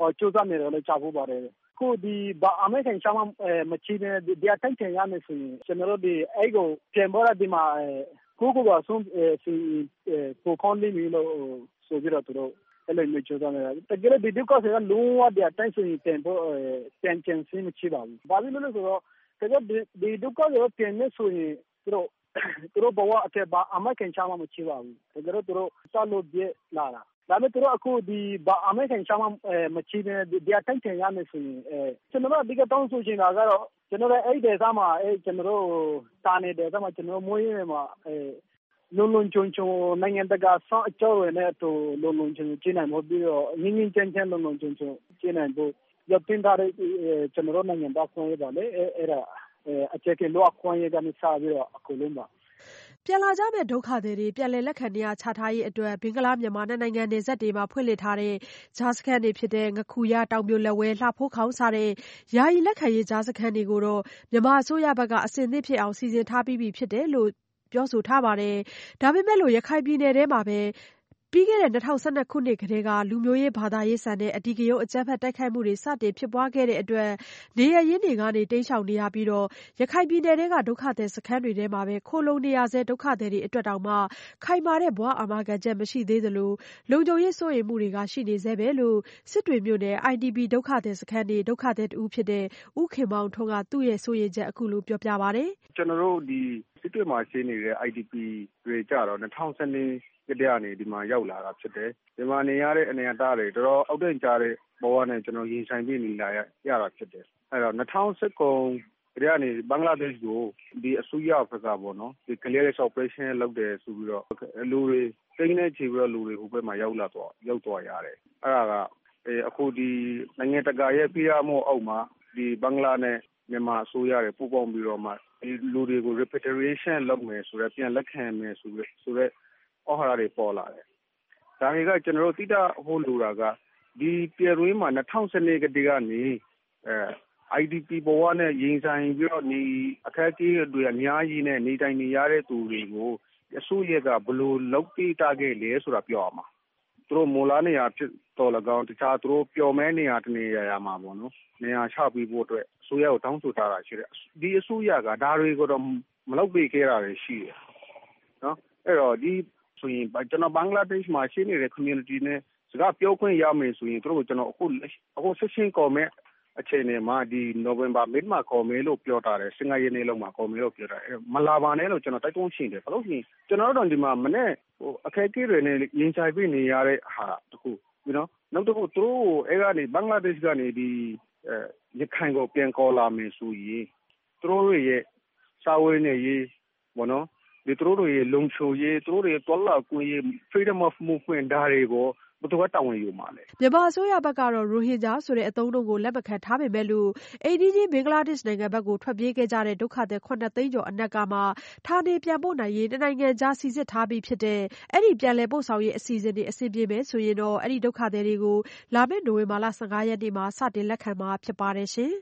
ကြိုးစားနေတယ်လို့ကြားဖို့ပါတယ်ခုဒီဘာအမေရိကန်ရှောင်းမချီနေဒီအတိုင်းချင်ရမယ်ဆိုရင်ကျွန်တော်တို့ဒီအဲ့ကိုပြန်ပေါ်လာဒီမှာကိုကိုကဆုံးစီကိုကွန်လီမီလို့ဆိုပြီးတော့သူတို့အဲ့လိုမျိုးကြိုးစားနေတာတကယ်ဒီဒီကောဆယ်ကလုံးဝဒီအတိုင်းဆိုရင်ပြန်ပေါ်ပြန်ချင်စီမချီပါဘူးဘာလို့လဲဆိုတော့တကယ်ဒီဒီဒီကောဆယ်ပြန်နေဆိုရင်သူတို့သူတို့ဘဝအထက်ဘာအမေရိကန်ရှောင်းမချီပါဘူးတကယ်တော့သူတို့စလို့ပြလာတာဒါပေမဲ့သူတို့အခုဒီဘာအမေရိကန်ရှောင်းမချီနေဒီအတိုင်းချင်ရမယ်ဆိုရင်အဲကျွန်တော်တို့ဒီကတောင်းဆိုချင်တာကတော့ကျွန်တော်တို့အဲ့ဒီစားမှာအဲကျွန်တော်တို့တာနေတဲ့စားမှာကျွန်တော်မွေးရမှာအဲလုံလုံချုံချုံနိုင်ငံတကာဆောင်းအကျော်ရနဲ့တူလုံလုံချုံကျင်းနိုင်ဖို့ပြီးတော့ငင်းငင်းချမ်းချမ်းလုံလုံချုံချုံကျင်းနိုင်ဖို့ရတင်တာကျွန်တော်တို့နိုင်ငံသားခွင့်ရပါလေအဲအဲ့ဒါအချက်ကလောခွင့်ရကနေစပြီးတော့အခုလုံးပါပြန်လာကြမဲ့ဒုက္ခသည်တွေပြန်လည်လက်ခံနေရချထားရေးအတွက်ဘင်္ဂလားမြန်မာနှစ်နိုင်ငံနယ်စပ်တွေမှာဖွင့်လှစ်ထားတဲ့ဂျာစခန်းတွေဖြစ်တဲ့ငခူရတောင်ပြိုလက်ဝဲလှဖိုးခေါင်းစတဲ့ယာယီလက်ခံရေးဂျာစခန်းတွေကိုတော့မြန်မာအစိုးရဘက်ကအဆင်သင့်ဖြစ်အောင်စီစဉ်ထားပြီးပြီဖြစ်တယ်လို့ပြောဆိုထားပါတယ်။ဒါပေမဲ့လို့ရခိုင်ပြည်နယ်ထဲမှာပဲပြီးခဲ့တဲ့၂၀၁၂ခုနှစ်ကတည်းကလူမျိုးရေးဘာသာရေးဆန်တဲ့အဓိကရုဏ်းအကြမ်းဖက်တိုက်ခိုက်မှုတွေစတင်ဖြစ်ပွားခဲ့တဲ့အတွက်နေရပ်ရင်းတွေကနေတိမ်းရှောင်နေရပြီးတော့ရခိုင်ပြည်နယ်ထဲကဒုက္ခသည်စခန်းတွေထဲမှာပဲခိုလုံနေရဆဲဒုက္ခသည်တွေအတွက်တောင်မှခိုင်မာတဲ့ဘဝအာမခံချက်မရှိသေးသလိုလုံခြုံရေးစိုးရိမ်မှုတွေကရှိနေဆဲပဲလို့စစ်တွေမြို့နယ် I D P ဒုက္ခသည်စခန်းတွေဒုက္ခသည်တူဖြစ်တဲ့ဦးခင်မောင်ထွန်းကသူ့ရဲ့စိုးရိမ်ချက်အခုလိုပြောပြပါတယ်။ကျွန်တော်တို့ဒီစစ်တွေမှာရှိနေတဲ့ I D P တွေကြတော့၂၀၁၂ကတည်းကနေဒီမှာရောက်လာတာဖြစ်တယ်။ဒီမှာနေရတဲ့အနေအထားတွေတော်တော်အောက်တန်းကြတဲ့ဘဝနဲ့ကျွန်တော်ရင်ဆိုင်ပြီးနေလာရတာဖြစ်တယ်။အဲတော့၂၀၁၉ကတည်းကနေဘင်္ဂလားဒေ့ရှ်ကိုဒီအစိုးရဘက်ကပေါ့နော်ဒီ clearance operation လုပ်တယ်ဆိုပြီးတော့လူတွေတိန်းနေချီပြီးတော့လူတွေဟိုဘက်မှာရောက်လာတော့ရောက်သွားရတယ်။အဲဒါကအခုဒီနိုင်ငံတကာရဲ့ပြရမှုအောက်မှာဒီဘင်္ဂလားနဲ့မြန်မာအစိုးရတွေပူးပေါင်းပြီးတော့မှဒီလူတွေကို repatriation လုပ်မယ်ဆိုတော့ပြန်လက်ခံမယ်ဆိုပြီးဆိုတော့အော်ဟာတွေပေါ်လာတယ်။ဒါတွေကကျွန်တော်တို့တိတာဟိုလိုတာကဒီပြည်တွင်းမှာ၂၀၁၂ကတည်းကနေအဲ I D P ဘဝနဲ့ရင်ဆိုင်ပြီးတော့ဒီအခက်အခဲတွေအများကြီးနဲ့နေတိုင်းနေရတဲ့သူတွေကိုအစိုးရကဘယ်လိုလုပ်ပေးတာခဲ့လဲဆိုတာပြောရမှာ။သူတို့မူလာနေရာဖြစ်တော်၎င်းတခြားသူတို့ပျော်မဲနေရာတနေရာမှာပေါ့နော်။နေရာချပြီးဖို့အတွက်အစိုးရကိုတောင်းဆိုထားတာရှိတယ်။ဒီအစိုးရကဒါတွေကိုတော့မလုပ်ပေးခဲ့တာတွေရှိတယ်။နော်အဲ့တော့ဒီဆိုရင်ကျွန်တော်ဘင်္ဂလားဒေ့ရှ်မှာရှိနေတဲ့ community နဲ့စကားပြောခွင့်ရမယ်ဆိုရင်သူတို့ကျွန်တော်အခုအခုဆက်ရှင်ကော်မဲ့အချိန်နဲ့မှာဒီ November mid မှာကော်မယ်လို့ပြောထားတယ်စင်ကာရက်နေ့လောက်မှာကော်မယ်လို့ပြောထားတယ်မလာပါနဲ့လို့ကျွန်တော်တိုက်တွန်းရှင်းတယ်ဘာလို့ရှိရင်ကျွန်တော်တို့ဒီမှာမနေ့ဟိုအခက်အခဲတွေနဲ့ရင်ဆိုင်ပြီးနေရတဲ့ဟာတခု you know နောက်တစ်ခုသူတို့အဲ့ကနေဘင်္ဂလားဒေ့ရှ်ကနေဒီရခိုင်ကိုပြန်ကော်လာမယ်ဆိုရင်သူတို့ရဲ့စာဝေးနေရေးဘောနော်ဒီသူတို့ရဲ့လုံခြုံရေးသူတို့ရဲ့တော်လာကိုရေး freedom of movement ဓာတ်တွေကိုဘယ်သူကတောင်းဝင်ယူမှာလဲမြန်မာအစိုးရဘက်ကတော့ရိုဟင်ဂျာဆိုတဲ့အသုံးအနှုန်းကိုလက်မခံထားပေမဲ့လို့အိန္ဒိယဘင်္ဂလားဒေ့ရှ်နိုင်ငံဘက်ကိုထွက်ပြေးခဲ့ကြတဲ့ဒုက္ခသည်ခုနှစ်သိန်းကျော်အနက်ကမှဌာနေပြန်ပို့နိုင်ရေးနိုင်ငံခြားစီစစ်ထားပြီးဖြစ်တဲ့အဲ့ဒီပြန်လည်ပို့ဆောင်ရေးအစီအစဉ်တွေအဆင်ပြေမယ်ဆိုရင်တော့အဲ့ဒီဒုက္ခသည်တွေကိုလာမယ့်နိုဝင်ဘာလ၁၅ရက်နေ့မှာစတင်လက်ခံမှာဖြစ်ပါတယ်ရှင်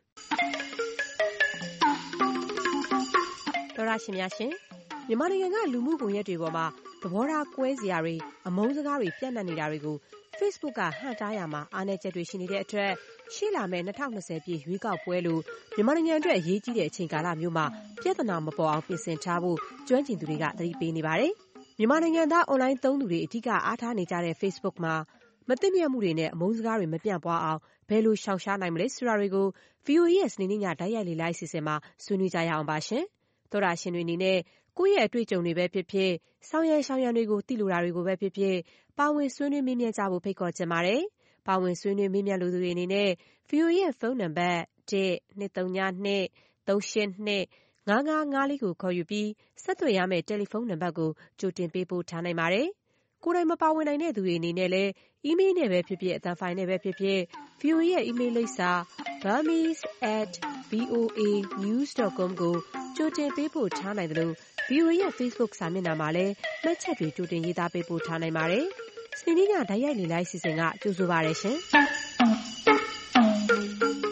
တော်ရရှိများရှင်မြန်မာနိုင်ငံကလူမှုကွန်ရက်တွေပေါ်မှာသဘောထားကွဲစရာတွေအမုန်းစကားတွေပြန့်နှံ့နေတာတွေကို Facebook ကဟန့်တားရမှာအားနည်းချက်တွေရှိနေတဲ့အတွက်ရှေ့လာမယ့်၂၀၂၀ပြည့်ရွေးကောက်ပွဲလို့မြန်မာနိုင်ငံအတွက်အရေးကြီးတဲ့အချိန်ကာလမျိုးမှာပြဿနာမပေါ်အောင်ပြင်ဆင်ထားဖို့ကျွမ်းကျင်သူတွေကသတိပေးနေပါတယ်။မြန်မာနိုင်ငံသားအွန်လိုင်းသုံးသူတွေအထူးအားထားနေကြတဲ့ Facebook မှာမသိမြတ်မှုတွေနဲ့အမုန်းစကားတွေမပြန့်ပွားအောင်ဘယ်လိုရှောင်ရှားနိုင်မလဲဆိုတာတွေကို ဗီအိုအေ ရဲ့စနေနေ့ညတိုက်ရိုက်လေ့လာအစီအစဉ်မှာဆွေးနွေးကြရအောင်ပါရှင်။သောတာရှင်တွေအနေနဲ့ကိုယ့်ရဲ့အတွေ့အကြုံတွေပဲဖြစ်ဖြစ်ဆောင်းရံရှောင်းရံတွေကိုသိလိုတာတွေကိုပဲဖြစ်ဖြစ်ပါဝင်ဆွေးနွေးမေးမြန်းကြဖို့ဖိတ်ခေါ်ချင်ပါတယ်။ပါဝင်ဆွေးနွေးမေးမြန်းလိုသူတွေအနေနဲ့ ဗီအိုအေ ရဲ့ဖုန်းနံပါတ်၁ ၂၃ည၂ ၃၈၂ ၅၅၅လေးကိုခေါ်ယူပြီးဆက်သွယ်ရမယ့်တယ်လီဖုန်းနံပါတ်ကိုကြိုတင်ပေးပို့ထားနိုင်ပါတယ်။ကိုယ်တိုင်မပါဝင်နိုင်တဲ့သူတွေအနေနဲ့လည်းအီးမေးလ်နဲ့ပဲဖြစ်ဖြစ်အသံဖိုင်နဲ့ပဲဖြစ်ဖြစ် ဗီအိုအေ ရဲ့အီးမေးလ်လိပ်စာ burmese at voa news dot com ကိုကြိုတင်ပေးပို့ထားနိုင်တယ်လို့ဗီအိုအေ ရဲ့ Facebook စာမျက်နှာမှာလည်းမှတ်ချက်တွေကြိုတင်ရေးသားပေးပို့ထားနိုင်ပါတယ်။စနေနေ့ညဓာတ်ရိုက်လေ့လာအစီအစဉ်ကကြိုဆိုပါရရှင်။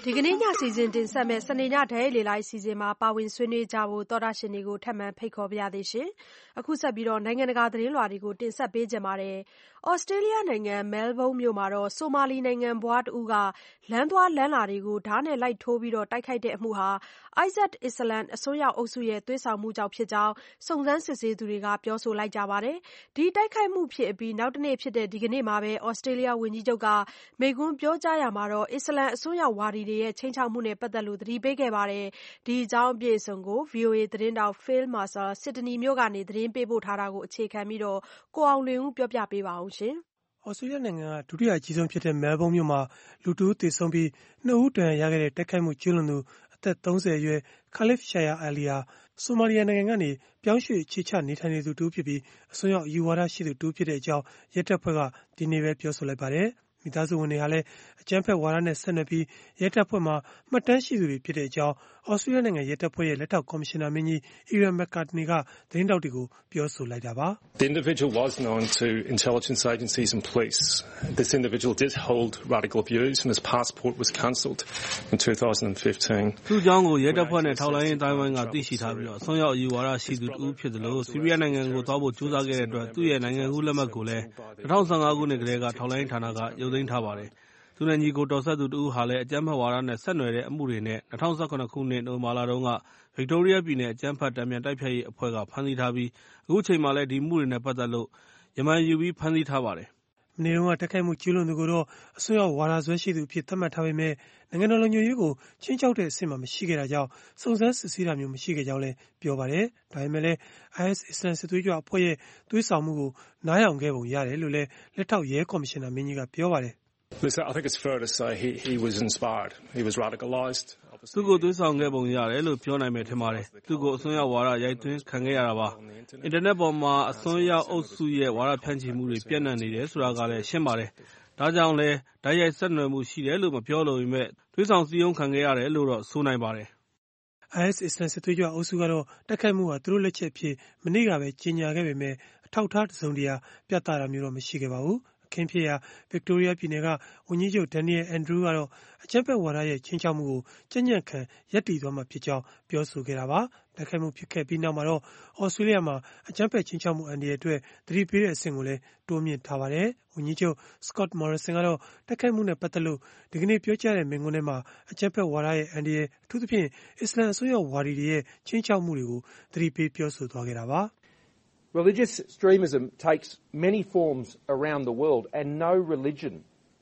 ဒီကနေ့ညစီစဉ်တင်ဆက်မဲ့စနေညဓာတ်လေလိုက်စီစဉ်မှာပါဝင်ဆွေးနွေးကြဖို့သောတာရှင်တွေကိုထပ်မံဖိတ်ခေါ်ပါရသေးရှင်။အခုဆက်ပြီးတော့နိုင်ငံတကာသတင်းလွှာတွေကိုတင်ဆက်ပေးကြပါမယ်။ဩစတြေးလျနိုင်ငံမဲလ်ဘုန်းမြို့မှာတော့ဆိုမာလီနိုင်ငံဘွားတဦးကလမ်းသွားလမ်းလာတွေကိုဓာတ်နဲ့လိုက်ထိုးပြီးတော့တိုက်ခိုက်တဲ့အမှုဟာ Izzat အစ္စလာမ်အစွန်းရောက်အုပ်စုရဲ့သွေးဆောင်မှုကြောင့်ဖြစ်ကြောင်းစုံစမ်းစစ်ဆေးသူတွေကပြောဆိုလိုက်ကြပါတယ်။ဒီတိုက်ခိုက်မှုဖြစ်အပြီးနောက်တနေ့ဖြစ်တဲ့ဒီကနေ့မှာပဲဩစတြေးလျဝန်ကြီးချုပ်ကမိန့်ခွန်းပြောကြားရာမှာတော့အစ္စလာမ်အစွန်းရောက်ဝါဒီတွေရဲ့ချိန်ချောက်မှုနဲ့ပတ်သက်လို့သတိပေးခဲ့ပါတယ်။ဒီအကြောင်းအပြည့်အစုံကို ဗွီအိုအေ သတင်းတောက် Phil Mercer စစ်ဒနီမြို့ကနေသတင်းပေးပို့ထားတာကိုအခြေခံပြီးတော့ကိုအောင်လွင်ဦးပြောပြပေးပါအောင်ရှင်။ဩစတြေးလျနိုင်ငံကဒုတိယအကြီးဆုံးဖြစ်တဲ့မဲလ်ဘုန်းမြို့မှာလူတဦးသေဆုံးပြီးနှစ်ဦးဒဏ်ရာရခဲ့တဲ့တိုက်ခိုက်မှုကျူးလွန်သူအသက်သုံးဆယ်အရွယ် Khalif Shaya Ali ဟာဆိုမာလီယာနိုင်ငံကနေပြောင်းရွှေ့အခြေချနေထိုင်နေသူတဦးဖြစ်ပြီးအစွန်းရောက်အယူဝါဒရှိသူတဦးဖြစ်တဲ့အကြောင်းရဲတပ်ဖွဲ့ကဒီနေ့ပဲပြောဆိုလိုက်ပါတယ်။မိသားစုဝင်တွေဟာလည်းအကြမ်းဖက်ဝါဒနဲ့ဆက်နွယ်ပြီးရဲတပ်ဖွဲ့မှာမှတ်တမ်းရှိသူတွေဖြစ်တဲ့အကြောင်းဩစတြေးလျနိုင်ငံရဲတပ်ဖွဲ့ရဲ့လက်ထောက်ကော်မရှင်နာမင်းကြီး Erin McCartney ကသတင်းတောက်တွေကိုပြောဆိုလိုက်တာပါ။ The individual was known to intelligence agencies and police. This individual did hold radical views and his passport was cancelled in two thousand fifteen. သူ့ကြောင့်ကိုရဲတပ်ဖွဲ့နဲ့ထောက်လှမ်းရေးတိုင်းဝန်ကသိရှိထားပြီးတော့အစွန်းရောက်အယူဝါဒရှိသူတဦးဖြစ်တယ်လို့ဆီးရီးယားနိုင်ငံကိုသွားဖို့ကြိုးစားခဲ့တဲ့အတွက်သူ့ရဲ့နိုင်ငံကူးလက်မှတ်ကိုလည်း၂၀၁၅ခုနှစ်ကတည်းကထောက်လှမ်းရေးဌာနကရုပ်သိမ်းထားပါတယ်။သူနဲ့ညီကိုတော်ဆက်သူတဦးဟာလည်းအကြမ်းဖက်ဝါဒနဲ့ဆက်နွယ်တဲ့အမှုတွေနဲ့၂၀၁၇ခုနှစ်နိုဝင်ဘာလတုန်းကဗစ်တိုးရီးယားပြည်နယ်အကြမ်းဖက်တံပြန်တိုက်ဖျက်ရေးအဖွဲ့ကဖမ်းဆီးထားပြီးအခုချိန်မှာလည်းဒီမှုတွေနဲ့ပတ်သက်လို့ရမန်ယူပြီးဖမ်းဆီးထားပါတယ်။မနေ့တုန်းကတိုက်ခိုက်မှုကျူးလွန်သူကိုတော့အစွန်းရောက်ဝါဒစွဲရှိသူအဖြစ်သတ်မှတ်ထားပေမဲ့နိုင်ငံတော်လုံခြုံရေးကိုချင်းချောက်တဲ့အဆင့်မှာမရှိခဲ့တာကြောင့်စုံစမ်းစစ်ဆေးတာမျိုးမရှိခဲ့ကြောင်းလည်းပြောပါတယ်။ဒါပေမဲ့လည်း အိုင်အက်စ် အစ္စလာမ်စစ်သွေးကြွအဖွဲ့ရဲ့သွေးဆောင်မှုကိုနားယောင်ခဲ့ပုံရတယ်လို့လည်းလက်ထောက်ရဲကော်မရှင်နာမင်းကြီးကပြောပါတယ်။ Listen, I think it's fair to say he he was inspired. He was radicalized. သူ့ကိုသွေးဆောင်ခဲ့ပုံရတယ်လို့ပြောနိုင်မယ်ထင်ပါတယ်။သူ့ကိုအစွန်းရောက်ဝါဒရိုက်သွင်းခံခဲ့ရတာပါ။အင်တာနက်ပေါ်မှာအစွန်းရောက်အုပ်စုရဲ့ဝါဒဖြန့်ချီမှုတွေပြန့်နှံ့နေတယ်ဆိုတာကလည်းရှင်းပါတယ်။ဒါကြောင့်လည်းဓာတ်ရိုက်ဆက်နွယ်မှုရှိတယ်လို့မပြောလို့ပေမဲ့သွေးဆောင်စည်းရုံးခံခဲ့ရတယ်လို့တော့ဆိုနိုင်ပါတယ်။ အိုင်အက်စ် အစ္စလာမ်စစ်သွေးကြွအုပ်စုကတော့တိုက်ခိုက်မှုဟာသူတို့လက်ချက်ဖြစ်မနေ့ကပဲကြေညာခဲ့ပေမဲ့အထောက်အထားတစုံတရာပြသတာမျိုးတော့မရှိခဲ့ပါဘူး။အခင်းဖြစ်ရာဗစ်တိုးရီးယားပြည်နယ်ကဝန်ကြီးချုပ်ဒန်နီယယ်အန်ဒရူးကတော့အကြမ်းဖက်ဝါဒရဲ့ချင်းချောက်မှုကိုကြံ့ကြံ့ခံရပ်တည်သွားမှာဖြစ်ကြောင်းပြောဆိုခဲ့တာပါ။တိုက်ခိုက်မှုဖြစ်ခဲ့ပြီးနောက်မှာတော့ဩစတြေးလျမှာအကြမ်းဖက်ချင်းချောက်မှုအန္တရာယ်အတွက်သတိပေးတဲ့အဆင့်ကိုလည်းတိုးမြှင့်ထားပါတယ်။ဝန်ကြီးချုပ်စကော့မော်ရီဆန်ကတော့တိုက်ခိုက်မှုနဲ့ပတ်သက်လို့ဒီကနေ့ပြောကြားတဲ့မိန့်ခွန်းထဲမှာအကြမ်းဖက်ဝါဒရဲ့အန္တရာယ်အထူးသဖြင့်အစ္စလာမ်အစွန်းရောက်ဝါဒီတွေရဲ့ချင်းချောက်မှုတွေကိုသတိပေးပြောဆိုသွားခဲ့တာပါ။ Religious extremism takes many forms around the world and no religion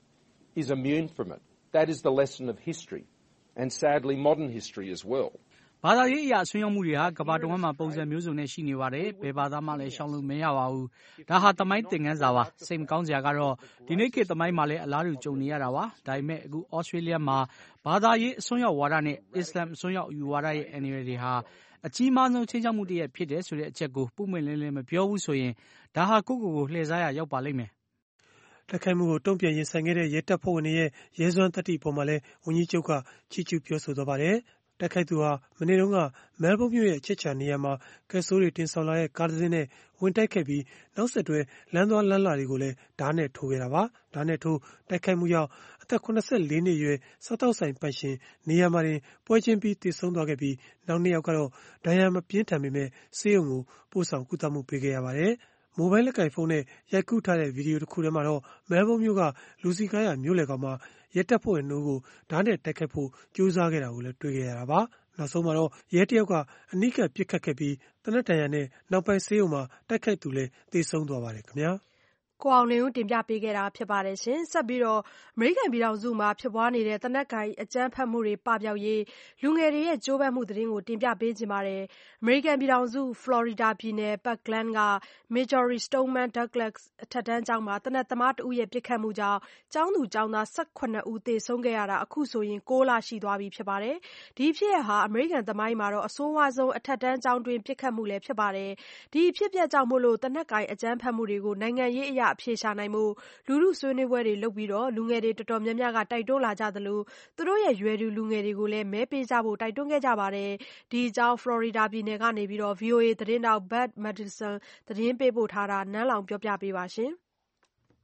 is immune from it. That is the lesson of history and sadly modern history as well. ဘာသာရေးအရာအစွန်းရောက်မှုတွေဟာကမ္ဘာတဝန်းမှာပုံစံမျိုးစုံနဲ့ရှိနေပါတယ်။ဘယ်ဘာသာမှလည်းရှောင်လို့မရပါဘူး။ဒါဟာသမိုင်းသင်ခန်းစာပါ။စိတ်မကောင်းစရာကတော့ဒီနေ့ခေတ်သမိုင်းမှာလည်းအလားတူကြုံနေရတာပါ။ဒါပေမဲ့အခုဩစတြေးလျမှာဘာသာရေးအစွန်းရောက်ဝါဒနဲ့အစ္စလာမ်အစွန်းရောက်ယူဝါဒရဲ့အန္တရာယ်တွေဟာအကြီးမားဆုံးချင်းချောက်မှုတရက်ဖြစ်တယ်ဆိုတဲ့အချက်ကိုပုံမှန်လင်းလင်းမပြောဘူးဆိုရင်ဒါဟာကိုယ့်ကိုယ်ကိုလှည့်စားရရောက်ပါလိမ့်မယ်။တိုက်ခိုက်မှုကိုတုံ့ပြန်ရင်ဆိုင်ခဲ့တဲ့ရဲတပ်ဖွဲ့ဝင်တွေရဲ့ရဲစွမ်းသတ္တိပေါ်မှာလည်းဝန်ကြီးချုပ်ကချီးကျူးပြောဆိုသွားပါတယ်။တိုက်ခိုက်သူဟာမနေ့တုန်းကမဲလ်ဘုန်းမြို့ရဲ့အချက်ချာနေရာမှာကဲဆိုးတွေတင်ဆောင်လာတဲ့ကားတစ်စင်းနဲ့ဝင်တိုက်ခဲ့ပြီးနောက်ဆက်တွဲလမ်းသွားလမ်းလာတွေကိုလည်းဓာတ်နဲ့ထိုးခဲ့တာပါ။ဓာတ်နဲ့ထိုးတိုက်ခိုက်မှုကြောင့်အသက်၇၄နှစ်အရွယ်စားတောက်ဆိုင်ပိုင်ရှင်နေရာမှာတင်ပွဲချင်းပြီးသေဆုံးသွားခဲ့ပြီးနောက်နှစ်ယောက်ကတော့ဒဏ်ရာမပြင်းထန်ပေမဲ့ဆေးရုံကိုပို့ဆောင်ကုသမှုပေးခဲ့ရပါတယ်။မိုဘိုင်းလက်ကိုင်ဖုန်းနဲ့ရိုက်ကူးထားတဲ့ဗီဒီယိုတစ်ခုထဲမှာတော့မဲလ်ဘုန်းမြို့ကလူစီကားရမြို့လယ်ကောင်မှာရဲတပ်ဖွဲ့ဝင်တို့ကိုဓာတ်နဲ့တိုက်ခိုက်ဖို့ကြိုးစားခဲ့တာကိုလည်းတွေ့ခဲ့ရတာပါ။နောက်ဆုံးမှာတော့ရဲတယောက်ကအနီးကပ်ပစ်ခတ်ခဲ့ပြီးသေနတ်ဒဏ်ရာနဲ့နောက်ပိုင်းဆေးရုံမှာတိုက်ခိုက်သူလည်းသေဆုံးသွားပါတယ်ခင်ဗျာ။ကိုအောင်လင်းဦးတင်ပြပေးခဲ့တာဖြစ်ပါတယ်ရှင်။ဆက်ပြီးတော့အမေရိကန်ပြည်ထောင်စုမှာဖြစ်ပွားနေတဲ့သေနတ်ကိုင်အကြမ်းဖက်မှုတွေပပျောက်ရေးလူငယ်တွေရဲ့ကြိုးပမ်းမှုသတင်းကိုတင်ပြပေးချင်ပါတယ်။အမေရိကန်ပြည်ထောင်စုဖလော်ရီဒါပြည်နယ် Parkland က Marjory Stoneman Douglas အထက်တန်းကျောင်းမှာသေနတ်သမားတဦးရဲ့ပစ်ခတ်မှုကြောင့်ကျောင်းသူကျောင်းသား၁၇ဦးသေဆုံးခဲ့ရတာအခုဆိုရင်၉လရှိသွားပြီဖြစ်ပါတယ်။ဒီဖြစ်ရပ်ဟာအမေရိကန်သမိုင်းမှာတော့အဆိုးဝါးဆုံးအထက်တန်းကျောင်းတွင်ပစ်ခတ်မှုလည်းဖြစ်ပါတယ်။ဒီဖြစ်ပျက်ကြောင့်မို့လို့သေနတ်ကိုင်အကြမ်းဖက်မှုတွေကိုနိုင်ငံရေးအရာအဖြေရှာနိုင်မှုလူထုဆွေးနွေးပွဲတွေလုပ်ပြီးတော့လူငယ်တွေတော်တော်များများကတိုက်တွန်းလာကြသလိုသူတို့ရဲ့ရွယ်သူလူငယ်တွေကိုလည်းမဲပေးကြဖို့တိုက်တွန်းခဲ့ကြပါတယ်ဒီအကြောင်းဖလော်ရီဒါပြည်နယ်ကနေပြီးတော့ ဗွီအိုအေ သတင်းတောက် Beth Madison သတင်းပေးပို့ထားတာနန်းလောင်ပြောပြပေးပါရှင်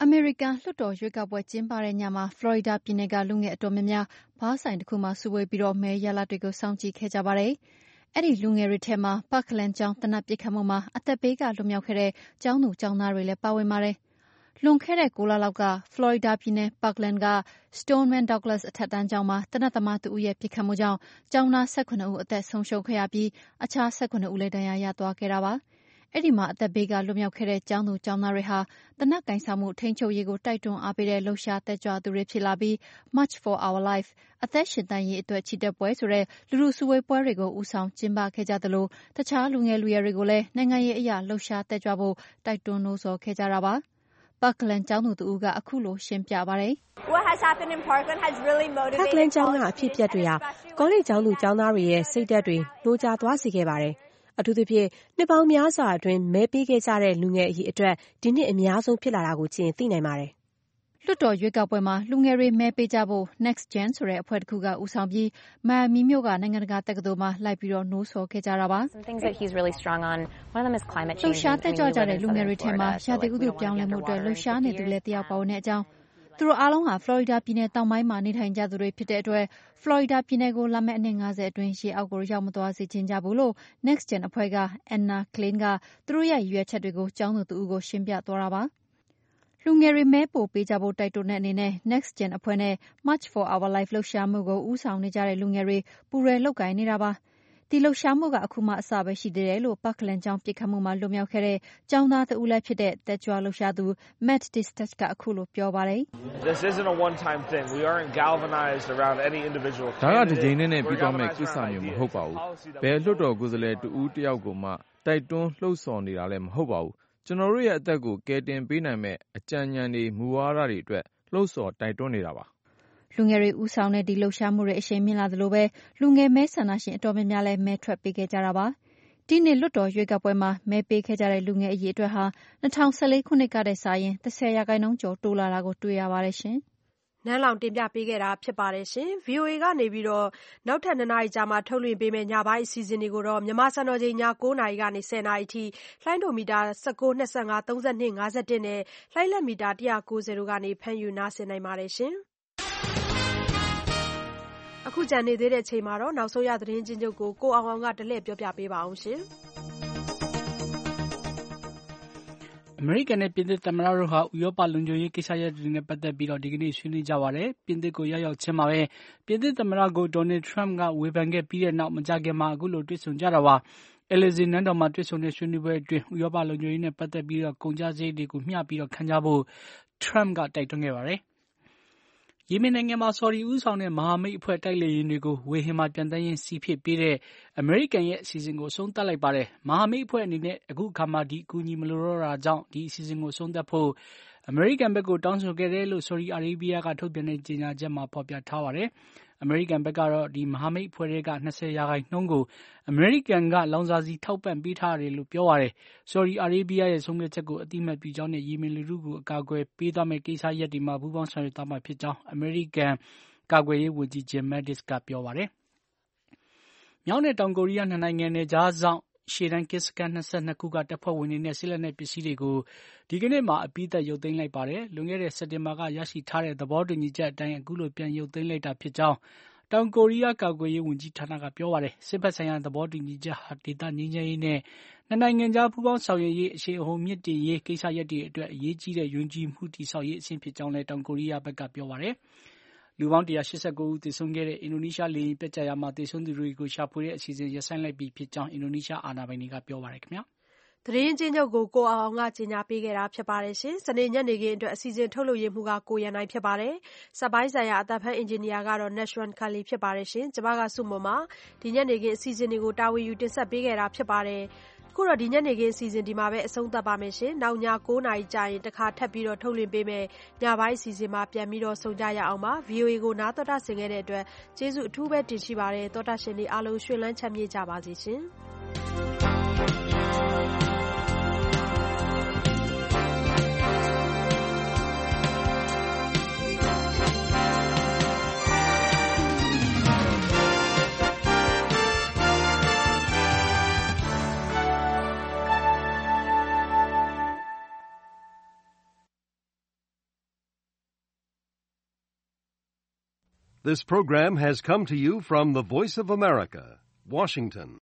အမေရိကန်လွှတ်တော်ရွေးကောက်ပွဲကျင်းပတဲ့ညမှာဖလော်ရီဒါပြည်နယ်ကလူငယ်အတော်များများဘားဆိုင်တစ်ခုမှာစုဝေးပြီးတော့မဲရလဒ်တွေကိုစောင့်ကြည့်ခဲ့ကြပါတယ်။အဲ့ဒီလူငယ်တွေထဲမှာပါကလန်ကျောင်းတနက်ပစ်ခတ်မှုမှာအသက်ဘေးကလွတ်မြောက်ခဲ့တဲ့ကျောင်းသူကျောင်းသားတွေလည်းပါဝင်ပါတယ်။လွန်ခဲ့တဲ့၉လလောက်ကဖလော်ရီဒါပြည်နယ်ပါကလန်က Stoneman Douglas အထက်တန်းကျောင်းမှာတနက်သမားတဦးရဲ့ပစ်ခတ်မှုကြောင့်ကျောင်းသား၁၇ဦးအသက်ဆုံးရှုံးခဲ့ရပြီးအခြား၁၇ဦးလည်းဒဏ်ရာရသွားခဲ့တာပါ။အဲ့ဒီမှာအသက်ဘေးကလွတ်မြောက်ခဲ့တဲ့ကျောင်းသူကျောင်းသားတွေဟာတနက်ကင်ဆောင်မှုထိန်းချုပ်ရေးကိုတိုက်တွန်းအားပေးတဲ့လှုပ်ရှားတက်ကြွသူတွေဖြစ်လာပြီး March for Our Life အသက်ရှင်သန်ရေးအတွက်ချီတက်ပွဲဆိုတဲ့လူလူစုဝေးပွဲတွေကိုဦးဆောင်ကျင်းပခဲ့ကြသလိုတခြားလူငယ်လူရွယ်တွေကိုလည်းနိုင်ငံရေးအရာလှုပ်ရှားတက်ကြွဖို့တိုက်တွန်းနှိုးဆော်ခဲ့ကြတာပါ။ပါကလန်ကျောင်းသူတူကအခုလိုရှင်းပြပါတယ်။ What has happened in Parkland has really motivated ပါကလန်ကျောင်းကအဖြစ်အပျက်တွေဟာကောလိပ်ကျောင်းသူကျောင်းသားတွေရဲ့စိတ်ဓာတ်တွေနှိုးကြသွားစေခဲ့ပါတယ်။အထူးသဖြင့်နှစ်ပေါင်းများစွာအတွင်းမဲပေးခဲ့ကြတဲ့လူငယ်အရေးအတွက်ဒီနှစ်အများဆုံးဖြစ်လာတာကိုကြည့်ရင်သိနိုင်ပါတယ်။လွှတ်တော်ရွေးကောက်ပွဲမှာလူငယ်တွေမဲပေးကြဖို့ Next Gen ဆိုတဲ့အဖွဲ့တစ်ခုကဦးဆောင်ပြီးမိုင်ယာမီမြို့ကနိုင်ငံတကာတက္ကသိုလ်မှာလိုက်ပြီးတော့နှိုးဆော်ခဲ့ကြတာပါ။လှုပ်ရှားတက်ကြွကြတဲ့လူငယ်တွေထဲမှာရာသီဥတုပြောင်းလဲမှုအတွက်လှုပ်ရှားနေသူလည်းတယောက်ပါဝင်တဲ့အကြောင်းသူတို့အားလုံးဟာဖလော်ရီဒါပြည်နယ်တောင်ပိုင်းမှာနေထိုင်ကြသူတွေဖြစ်တဲ့အတွက်ဖလော်ရီဒါပြည်နယ်ကိုလာမယ့်အနှစ်၅၀အတွင်းရေအောက်ကိုရောက်မသွားစေချင်ကြဘူးလို့ Next Gen အဖွဲ့က Anna Klein ကသူတို့ရဲ့ရည်ရွယ်ချက်တွေကိုကျောင်းသူတူကိုရှင်းပြသွားတာပါ။လူငယ်တွေမဲပိုပေးကြဖို့တိုက်တွန်းတဲ့အနေနဲ့ Next Gen အဖွဲ့နဲ့ March for Our Life လှုပ်ရှားမှုကိုဦးဆောင်နေကြတဲ့လူငယ်တွေပူးရဲလုပ်ကိုင်နေတာပါ။ဒီလှုပ်ရှားမှုကအခုမှအစပဲရှိသေးတယ်လို့ပါကလန်ကျောင်းပစ်ခတ်မှုမှာလွတ်မြောက်ခဲ့တဲ့ကျောင်းသားတဦးလည်းဖြစ်တဲ့တက်ကြွလှုပ်ရှားသူ Matt Distach ကအခုလိုပြောပါတယ်။ This isn't a one time thing. We aren't galvanized around any individual. ဒါကတစ်ချိန်နဲ့ပြီးတော့မဲ့ကိစ္စမျိုးမဟုတ်ပါဘူး။ဘယ်လွှတ်တော်ကိုယ်စားလှယ်တဦးတယောက်ကိုမှတိုက်တွန်းလှုပ်ဆော်နေတာလည်းမဟုတ်ပါဘူး။ကျွန်တော်တို့ရဲ့အသက်ကိုကယ်တင်ပေးနိုင်မဲ့အကြံဉာဏ်တွေမူဝါဒတွေအတွက်လှုပ်ဆော်တိုက်တွန်းနေတာပါလူငယ်တွေဦးဆောင်တဲ့ဒီလှုပ်ရှားမှုတွေအရှိန်မြင့်လာသလိုပဲလူငယ်မဲဆန္ဒရှင်အတော်များများလည်းမဲထွက်ပေးခဲ့ကြတာပါဒီနေ့လွတ်တော်ရွေးကောက်ပွဲမှာမဲပေးခဲ့ကြတဲ့လူငယ်အရေးအတွက်ဟာ၂၀၁၄ခုနှစ်ကတည်းကစရင်၁၀ရာခိုင်နှုန်းကျော်တိုးလာတာကိုတွေ့ရပါတယ်ရှင်နန်းလောင်တင်ပြပေးခဲ့တာဖြစ်ပါတယ်ရှင် ဗွီအိုအေ ကနေပြီးတော့နောက်ထပ်နှစ်နာရီကြာမှထုတ်လွှင့်ပေးမယ့်ညပိုင်းအစီအစဉ်တွေကိုတော့မြန်မာစံတော်ချိန်ည၉နာရီကနေ၁၀နာရီအထိလှိုင်းဒိုမီတာ၁၉ ၂၅ ၃၂ ၅၁နဲ့လှိုင်းလက်မီတာ၁၉၀တို့ကနေဖမ်းယူနားဆင်နိုင်ပါတယ်ရှင်အခုကြံနေသေးတဲ့ချိန်မှာတော့နောက်ဆုံးရသတင်းချင်းချုပ်ကိုကိုအောင်အောင်ကတလှည့်ပြောပြပေးပါအောင်ရှင်အမေရိကန်နဲ့ပြင်သစ်သမ္မတတို့ဟာဥရောပလုံခြုံရေးကိစ္စရပ်တွေနဲ့ပတ်သက်ပြီးတော့ဒီကနေ့ဆွေးနွေးကြပါတယ်။ပြင်သစ်ကိုရောက်ရောက်ချင်းမှာပဲပြင်သစ်သမ္မတကိုဒေါ်နယ်ထရမ့်ကဝေဖန်ခဲ့ပြီးတဲ့နောက်မကြာခင်မှာအခုလိုတွေ့ဆုံကြတာပါ။အဲလီဇေနန်းတော်မှာတွေ့ဆုံတဲ့ဆွေးနွေးပွဲအတွင်းဥရောပလုံခြုံရေးနဲ့ပတ်သက်ပြီးတော့ကုန်ကျစရိတ်တွေကိုမျှပြီးတော့ခံကြဖို့ထရမ့်ကတိုက်တွန်းခဲ့ပါတယ်။ယီမင်နိုင်ငံမှာဆော်ဒီဦးဆောင်တဲ့မဟာမိတ်အဖွဲ့တိုက်လေယာဉ်တွေကိုဝေဟင်မှာပြန်တမ်းရင်းစီးဖြစ်ပေးတဲ့အမေရိကန်ရဲ့အစီအစဉ်ကိုအဆုံးသတ်လိုက်ပါတယ်။မဟာမိတ်အဖွဲ့အနေနဲ့အခုအခါမှာဒီအကူအညီမလိုတော့တာကြောင့်ဒီအစီအစဉ်ကိုအဆုံးသတ်ဖို့အမေရိကန်ဘက်ကိုတောင်းဆိုခဲ့တယ်လို့ဆော်ဒီအာရေဗျကထုတ်ပြန်တဲ့ကြေညာချက်မှာဖော်ပြထားပါတယ်။အမေရိကန်ဘက်ကတော့ဒီမဟာမိတ်အဖွဲ့တွေက၂၀ရာခိုင်နှုန်းကိုအမေရိကန်ကလောင်စာဆီထောက်ပံ့ပေးထားတယ်လို့ပြောပါတယ်။ဆော်ဒီအာရေဗျရဲ့ဆုံးဖြတ်ချက်ကိုအတိအမှတ်ပြုကြောင်းနဲ့ယီမင်လူထုကိုအကာအကွယ်ပေးသွားမယ့်ကိစ္စရပ်တွေမှာပူးပေါင်းဆောင်ရွက်သွားမှာဖြစ်ကြောင်းအမေရိကန်ကာကွယ်ရေးဝန်ကြီး Jim Mattis ကပြောပါတယ်။မြောက်နဲ့တောင်ကိုရီးယားနှစ်နိုင်ငံနယ်ခြားစောင့်ရှေ့တန်းကင်းစခန်း၂၂ခုကတပ်ဖွဲ့ဝင်တွေနဲ့စစ်လက်နက်ပစ္စည်းတွေကိုဒီကနေ့မှာအပြီးသတ်ရုပ်သိမ်းလိုက်ပါတယ်။လွန်ခဲ့တဲ့စက်တင်ဘာကရရှိထားတဲ့သဘောတူညီချက်အတိုင်းအခုလိုပြန်ရုပ်သိမ်းလိုက်တာဖြစ်ကြောင်းတောင်ကိုရီးယားကာကွယ်ရေးဝန်ကြီးဌာနကပြောပါတယ်။စစ်ဘက်ဆိုင်ရာသဘောတူညီချက်ဟာဒေသငြိမ်းချမ်းရေးနဲ့နှစ်နိုင်ငံကြားပူးပေါင်းဆောင်ရွက်ရေးအရှိန်အဟုန်မြင့်တင်ရေးကိစ္စရပ်တွေအတွက်အရေးကြီးတဲ့ယုံကြည်မှုတည်ဆောက်ရေးအဆင့်ဖြစ်ကြောင်းလည်းတောင်ကိုရီးယားဘက်ကပြောပါတယ်။လူပေါင်း၁၈၉ဦးသေဆုံးခဲ့တဲ့အင်ဒိုနီးရှားလေယာဉ်ပျက်ကျရာမှာသေဆုံးသူတွေကိုရှာဖွေတဲ့အစီအစဉ်ရပ်ဆိုင်းလိုက်ပြီဖြစ်ကြောင်းအင်ဒိုနီးရှားအာဏာပိုင်တွေကပြောပါတယ်ခင်ဗျာ။သတင်းချင်းချုပ်ကိုကိုအောင်အောင်ကကြေညာပေးခဲ့တာဖြစ်ပါတယ်ရှင်။စနေညနေခင်းအတွက်အစီအစဉ်ထုတ်လုပ်ရမှုကကိုရန်နိုင်ဖြစ်ပါတယ်။စပိုင်းဆိုင်ရာအသက်ဖန်အင်ဂျင်နီယာကတော့ Nashwan Kali ဖြစ်ပါတယ်ရှင်။ကျွန်မကစုမုံမှာဒီညနေခင်းအစီအစဉ်တွေကိုတာဝန်ယူတင်ဆက်ပေးခဲ့တာဖြစ်ပါတယ်။ခုတော့ဒီညနေခင်းအစီအစဉ်ဒီမှာပဲအဆုံးသတ်ပါမယ်ရှင်။နောက်ည၉နာရီကြာရင်တခါထပ်ပြီးတော့ထုတ်လွှင့်ပေးမယ်။ညပိုင်းအစီအစဉ်မှာပြန်ပြီးတော့ဆုံကြရအောင်ပါ။ ဗွီအိုအေကိုနားတော်တာဆင်ခဲ့တဲ့အတွက်ကျေးဇူးအထူးပဲတင်ရှိပါတယ်။တော်တာရှင်တွေအားလုံးရွှင်လန်းချမ်းမြေ့ကြပါစေရှင်။ This program has come to you from the Voice of America, Washington.